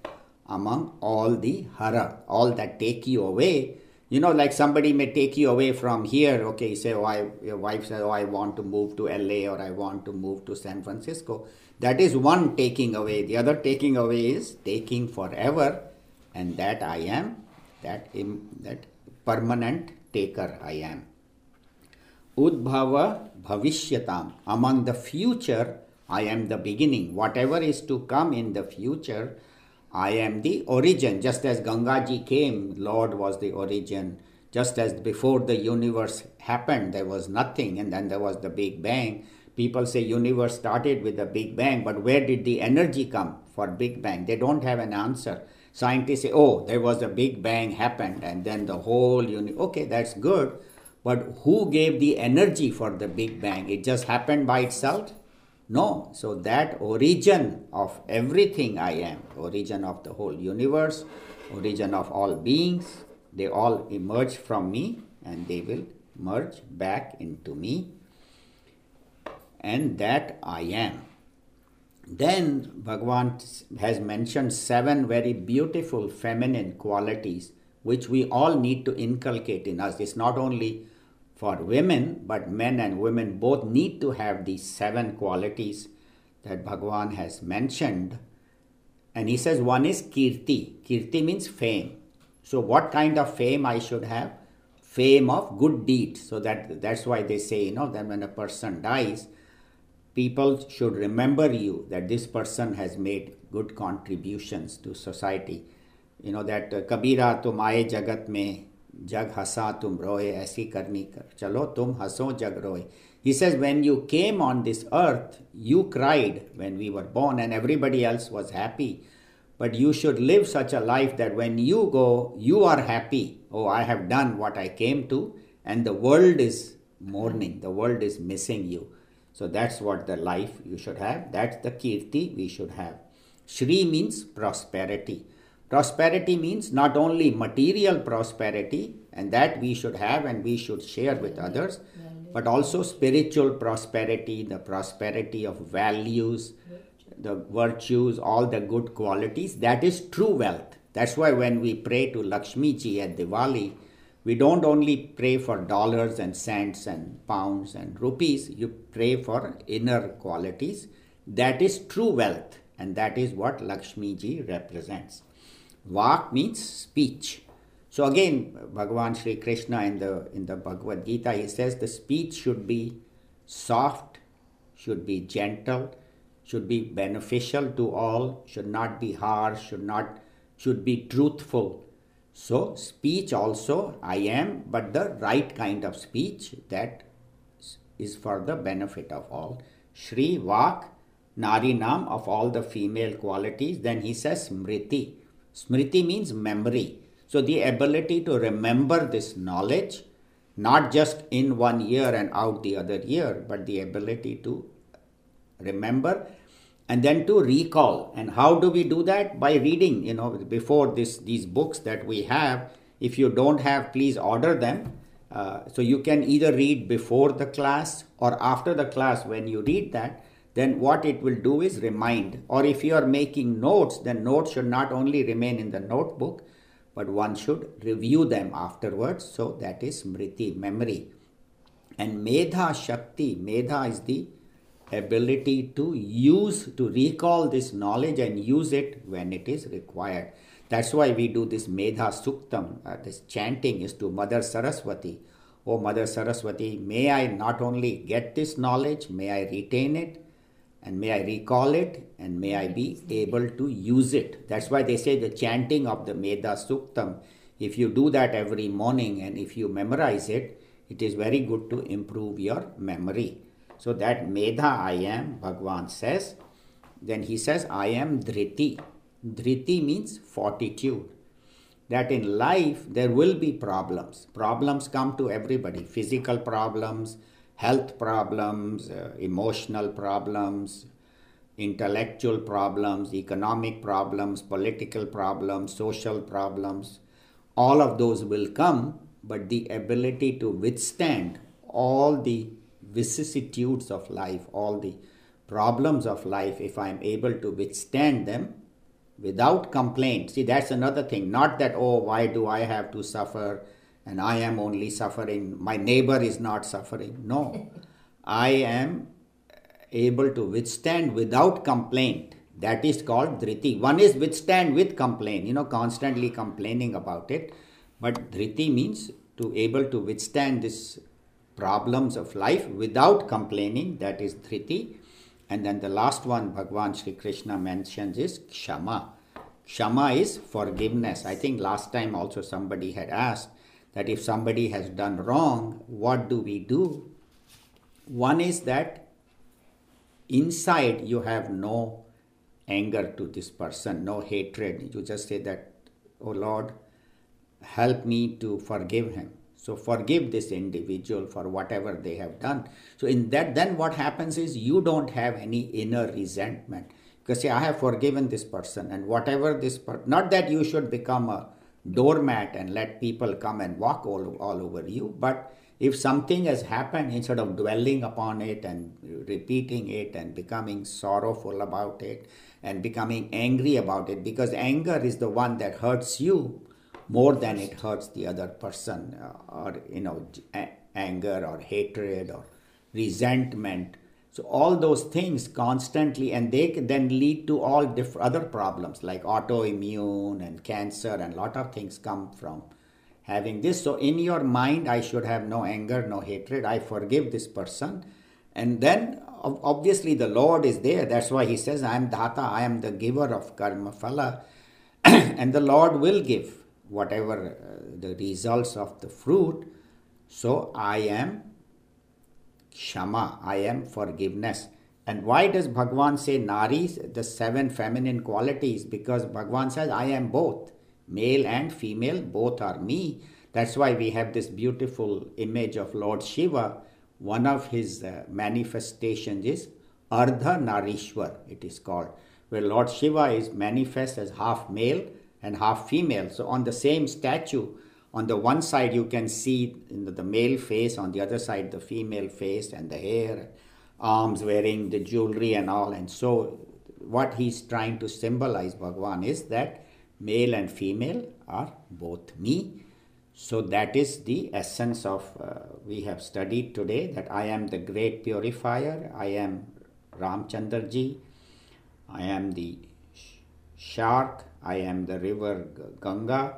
among all the hara, all that take you away. You know, like somebody may take you away from here. Okay, you say, oh, I, your wife says, oh, I want to move to L A or I want to move to San Francisco. That is one taking away. The other taking away is taking forever, and that I am, that, im, that permanent taker I am. Udbhava bhavishyatam. Among the future, I am the beginning. Whatever is to come in the future, I am the origin. Just as Gangaji came, Lord was the origin. Just as before the universe happened, there was nothing, and then there was the Big Bang. People say universe started with the Big Bang, but where did the energy come for Big Bang? They don't have an answer. Scientists say, oh, there was a Big Bang happened, and then the whole universe. Okay, that's good, but who gave the energy for the Big Bang? It just happened by itself? No. So that origin of everything I am, origin of the whole universe, origin of all beings, they all emerge from me and they will merge back into me, and that I am. Then Bhagavan has mentioned seven very beautiful feminine qualities which we all need to inculcate in us. It's not only for women, but men and women both need to have these seven qualities that Bhagavan has mentioned. And he says one is kirti. Kirti means fame. So what kind of fame I should have? Fame of good deeds. So that that's why they say, you know, that when a person dies, people should remember you, that this person has made good contributions to society. You know that uh, Kabira tum aaye jagat mein, jag hasa tum roye, aisi karni kar. Chalo tum haso jag roye. He says when you came on this earth, you cried when we were born and everybody else was happy. But you should live such a life that when you go, you are happy. Oh, I have done what I came to, and the world is mourning. The world is missing you. So that's what the life you should have. That's the kirti we should have. Shri means prosperity. Prosperity means not only material prosperity, and that we should have and we should share with others, but also spiritual prosperity, the prosperity of values, the virtues, all the good qualities. That is true wealth. That's why when we pray to Lakshmi Ji at Diwali, we don't only pray for dollars and cents and pounds and rupees. You pray for inner qualities. That is true wealth, and that is what Lakshmi Ji represents. Vak means speech. So again, Bhagavan Sri Krishna in the in the Bhagavad Gita, he says the speech should be soft, should be gentle, should be beneficial to all, should not be harsh, should not should be truthful. So speech also I am, but the right kind of speech that is for the benefit of all. Shri Vak, Nari Nam, of all the female qualities. Then he says Smriti. Smriti means memory. So the ability to remember this knowledge, not just in one year and out the other year, but the ability to remember and then to recall. And how do we do that? By reading, you know, before this these books that we have. If you don't have, please order them. Uh, so you can either read before the class or after the class. When you read that, then what it will do is remind. Or if you are making notes, then notes should not only remain in the notebook, but one should review them afterwards. So that is Smriti, memory. And Medha Shakti. Medha is the ability to use, to recall this knowledge and use it when it is required. That's why we do this Medha Suktam. Uh, this chanting is to Mother Saraswati. Oh Mother Saraswati, may I not only get this knowledge, may I retain it, and may I recall it, and may I be able to use it. That's why they say the chanting of the Medha Suktam, if you do that every morning and if you memorize it, it is very good to improve your memory. So that Medha I am, Bhagavan says. Then he says, I am Dhriti. Dhriti means fortitude. That in life there will be problems. Problems come to everybody. Physical problems, health problems, uh, emotional problems, intellectual problems, economic problems, political problems, social problems. All of those will come, but the ability to withstand all the vicissitudes of life, all the problems of life, if I am able to withstand them, without complaint. See, that's another thing. Not that, oh, why do I have to suffer and I am only suffering, my neighbor is not suffering. No, I am able to withstand without complaint. That is called dhriti. One is withstand with complaint, you know, constantly complaining about it. But dhriti means to able to withstand these problems of life without complaining. That is dhriti. And then the last one Bhagavan Sri Krishna mentions is kshama. Kshama is forgiveness. I think last time also somebody had asked that if somebody has done wrong, what do we do? One is that inside you have no anger to this person, no hatred. You just say that, oh Lord, help me to forgive him. So forgive this individual for whatever they have done. So in that, then what happens is you don't have any inner resentment. Because say, I have forgiven this person and whatever this person, not that you should become a doormat and let people come and walk all, all over you, but if something has happened, instead of dwelling upon it and repeating it and becoming sorrowful about it and becoming angry about it, because anger is the one that hurts you more than it hurts the other person, uh, or, you know, a- anger or hatred or resentment. So all those things constantly, and they can then lead to all different other problems like autoimmune and cancer, and a lot of things come from having this. So in your mind, I should have no anger, no hatred. I forgive this person. And then ob- obviously the Lord is there. That's why he says, I am Dhata, I am the giver of karma phala. And the Lord will give whatever uh, the results of the fruit. So I am Kshama, I am forgiveness. And why does Bhagavan say Naris, the seven feminine qualities? Because Bhagavan says, I am both, male and female, both are me. That's why we have this beautiful image of Lord Shiva. One of his uh, manifestations is Ardha Narishwar, it is called, where Lord Shiva is manifest as half male and half female. So on the same statue, on the one side you can see the male face, on the other side the female face, and the hair, arms wearing the jewelry and all. And so what he's trying to symbolize, Bhagavan, is that male and female are both me. So that is the essence of, uh, we have studied today, that I am the great purifier, I am Ramchandraji, I am the shark, I am the river Ganga,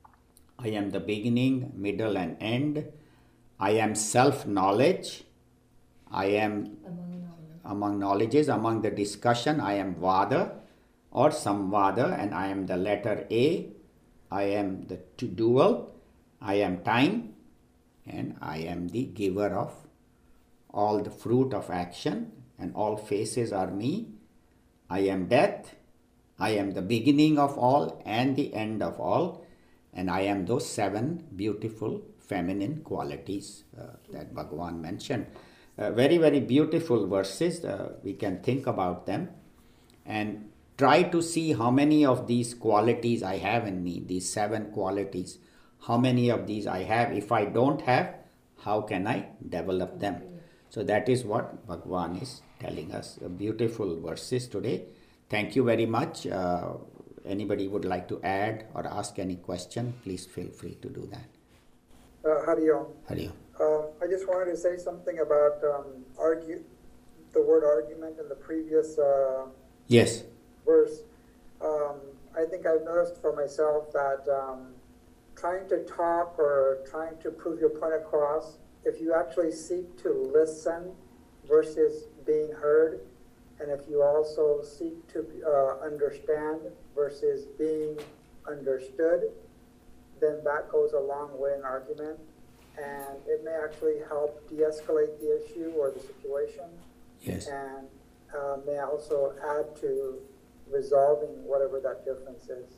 I am the beginning, middle and end, I am self-knowledge, I am Among knowledge. among knowledges, among the discussion, I am Vada or Samvada, and I am the letter A, I am the dual, I am time, and I am the giver of all the fruit of action, and all faces are me. I am death, I am the beginning of all and the end of all, and I am those seven beautiful feminine qualities uh, that Bhagavan mentioned. Uh, very, very beautiful verses. Uh, we can think about them and try to see how many of these qualities I have in me, these seven qualities. How many of these I have? If I don't have, how can I develop them? So that is what Bhagavan is telling us. Uh, beautiful verses today. Thank you very much. Uh, anybody would like to add or ask any question, please feel free to do that. Uh, Hari Om. Hari Om. Um, I just wanted to say something about um, argue, the word argument in the previous uh, Yes. verse. Um, I think I've noticed for myself that um, trying to talk or trying to prove your point across, if you actually seek to listen versus being heard, and if you also seek to uh, understand versus being understood, then that goes a long way in argument, and it may actually help de-escalate the issue or the situation, Yes. and uh, may also add to resolving whatever that difference is.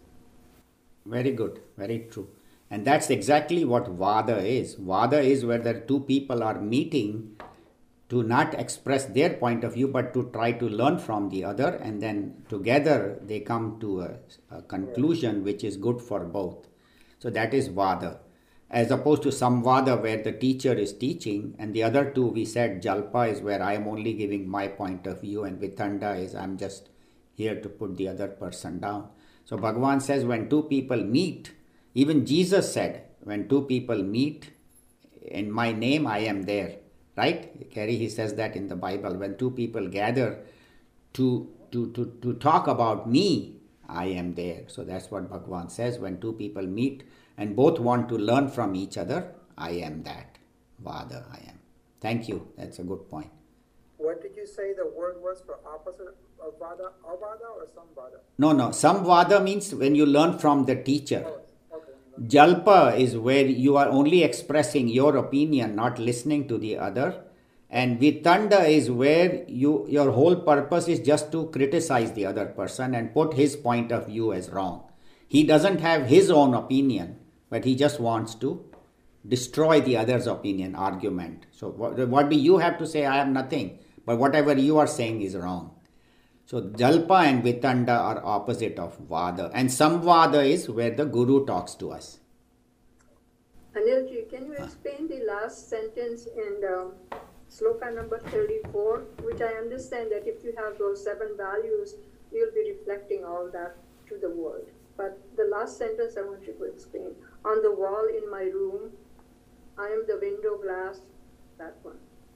Very good. Very true. And that's exactly what Vada is. Vada is where the two people are meeting to not express their point of view, but to try to learn from the other, and then together they come to a, a conclusion which is good for both. So that is Vada. As opposed to Samvada, where the teacher is teaching, and the other two, we said Jalpa is where I am only giving my point of view, and Vitanda is I'm just here to put the other person down. So Bhagavan says when two people meet, even Jesus said, when two people meet in my name, I am there. Right? Kerry, he says that in the Bible. When two people gather to, to, to, to talk about me, I am there. So that's what Bhagavan says. When two people meet and both want to learn from each other, I am that. Vada, I am. Thank you. That's a good point. What did you say the word was for opposite of Vada? Avada or Samvada? No, no. Samvada means when you learn from the teacher. Oh, okay. Jalpa is where you are only expressing your opinion, not listening to the other. And Vitanda is where you your whole purpose is just to criticize the other person and put his point of view as wrong. He doesn't have his own opinion, but he just wants to destroy the other's opinion, argument. So what, what do you have to say? I have nothing. But whatever you are saying is wrong. So Jalpa and Vitanda are opposite of Vada. And Samvada is where the Guru talks to us. Anilji, can you explain the last sentence in um, sloka number thirty-four, which I understand that if you have those seven values, you'll be reflecting all that to the world. But the last sentence I want you to explain. On the wall in my room, I am the window glass, that one.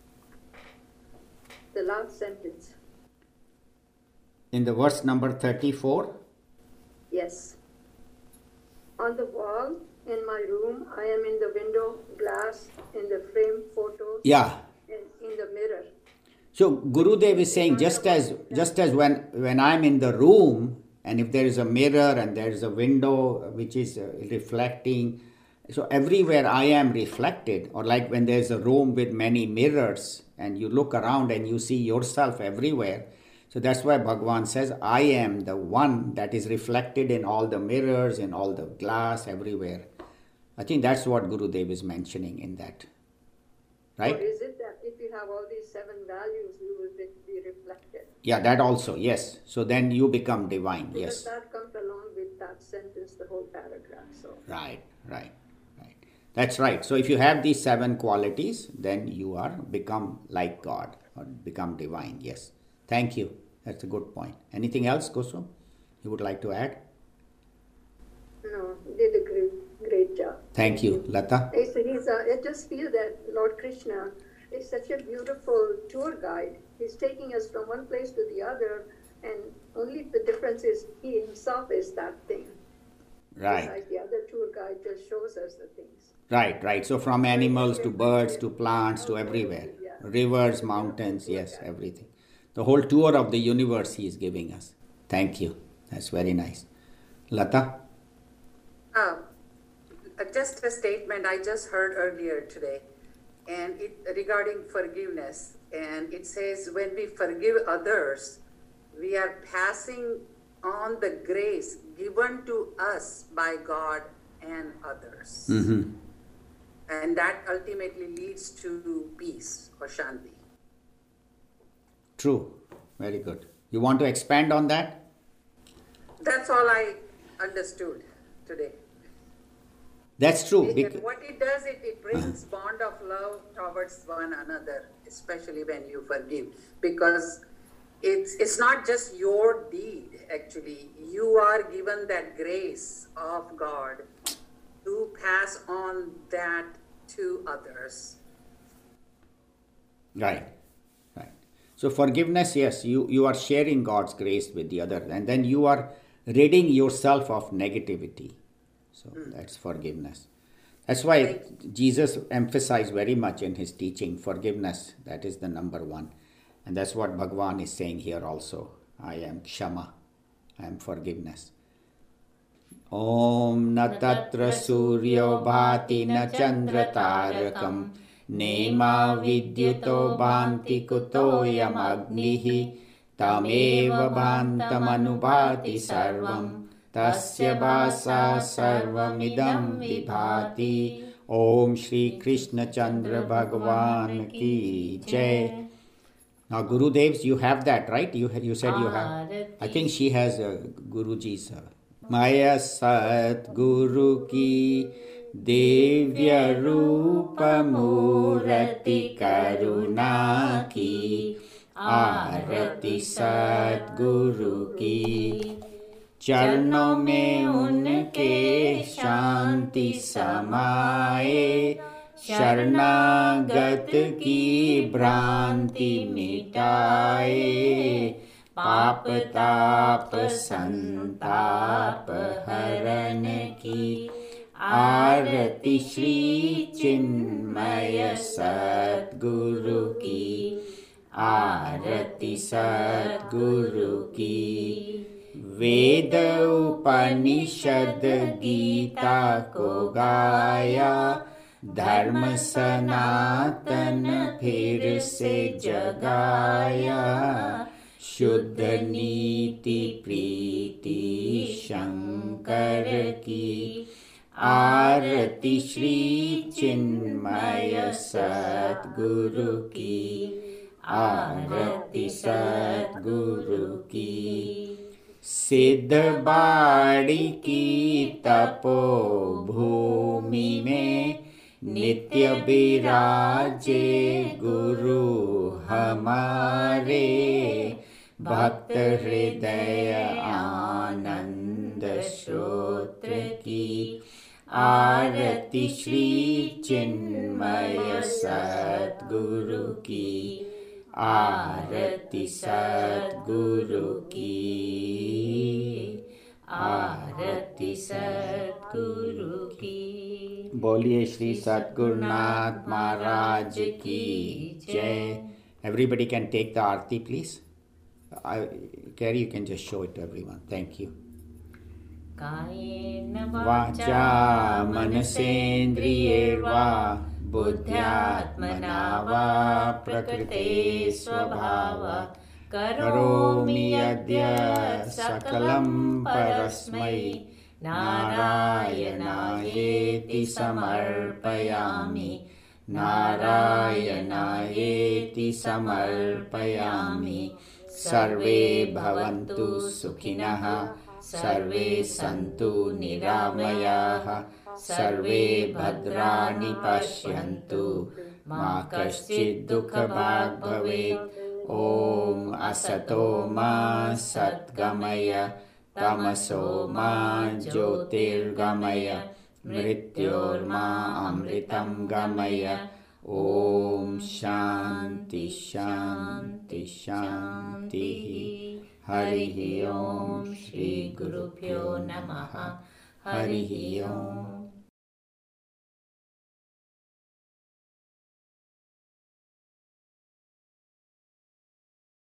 The last sentence. In the verse number thirty-four? Yes. On the wall in my room, I am in the window glass, in the frame photos, Yeah. and in the mirror. So Gurudev is saying just as just as when, when I'm in the room and if there is a mirror and there is a window which is uh, reflecting, so everywhere I am reflected, or like when there's a room with many mirrors and you look around and you see yourself everywhere. So that's why Bhagavan says, I am the one that is reflected in all the mirrors, in all the glass, everywhere. I think that's what Gurudev is mentioning in that. Right? Or is it that if you have all these seven values, you will be, be reflected? Yeah, that also, yes. So then you become divine, Because yes. that comes along with that sentence, the whole paragraph. So Right, right, right. That's right. So if you have these seven qualities, then you are become like God or become divine, yes. Thank you. That's a good point. Anything else, Kusum, you would like to add? no, you did a great, great job. Thank you. Lata? He's, he's, uh, I just feel that Lord Krishna is such a beautiful tour guide. He's taking us from one place to the other, and only the difference is he himself is that thing. Right. Besides, the other tour guide just shows us the things. Right, right. So from animals to birds to plants to everywhere. Rivers, mountains, yes, everything. The whole tour of the universe he is giving us. Thank you. That's very nice. Lata? Uh, just a statement I just heard earlier today, and it regarding forgiveness. And it says, when we forgive others, we are passing on the grace given to us by God and others. Mm-hmm. And that ultimately leads to peace or shanti. True. Very good. You want to expand on that? That's all I understood today. That's true. It- bec- what it does, it, it brings bond of love towards one another, especially when you forgive, because it's it's not just your deed. Actually, you are given that grace of God to pass on that to others. Right. Right. So forgiveness, yes, you, you are sharing God's grace with the other, and then you are ridding yourself of negativity. So that's forgiveness. That's why Jesus emphasized very much in his teaching forgiveness. That is the number one. And that's what Bhagavan is saying here also. I am Kshama. I am forgiveness. Om na tatra suryo bhati na chandra tarakam nema vidyuto bhanti kutoyam agnihi tameva bhantam anubhati sarvam tasya bhasa sarvamidam vibhati. Om Shri Krishna Chandra Bhagavan ki jai. Now Gurudevs, you have that, right? You you said you have. I think she has uh, Guruji's. Uh, Maya Sat Guru ki Devya Rupa Murati Karuna ki Arati Sat Guru ki चरणों में उनके शांति समाए, शरणागत की भ्रांति मिटाए, पाप ताप संताप हरण की आरती श्री चिन्मय सद्गुरु की, आरती सद्गुरु की। वेद उपनिषद गीता को गाया, धर्म सनातन फिर से जगाया, शुद्ध नीति प्रीति शंकर की, आरती श्री चिन्मय सद्गुरु की, आरती सद्गुरु की। सिद्ध बाड़ी की तपो भूमि में, नित्य विराजे गुरु हमारे, भक्त हृदय आनंद श्रोत्र की, आरती श्री चिन्मय सद्गुरु की, आरती सद्गुरु की, आरती सद्गुरु की। बोलिए श्री सद्गुरुनाथ महाराज की जय। Everybody can take the Aarti please. I, Carrie, you can just show it to everyone. Thank you. कायेन वाचा मनसेन्द्रियैर्वा बुद्ध्यात्मना वा प्रकृते स्वभावात् करोमि यद्य सकलं परस्मै नारायणायेति समर्पयामि, नारायणायेति समर्पयामि। सर्वे भवन्तु सुखिनः, सर्वे सन्तु निरामयाः, सर्वे भद्राणि पश्यन्तु, मा कश्चित् दुःखभाग् भवेत्। ॐ असतो मा सद्गमय, तमसो मा ज्योतिर्गमय, मृत्योर्मा अमृतं गमय। ॐ शान्ति शान्ति शान्तिः। हरिः ॐ श्री गुरुभ्यो नमः। हरिः ॐ।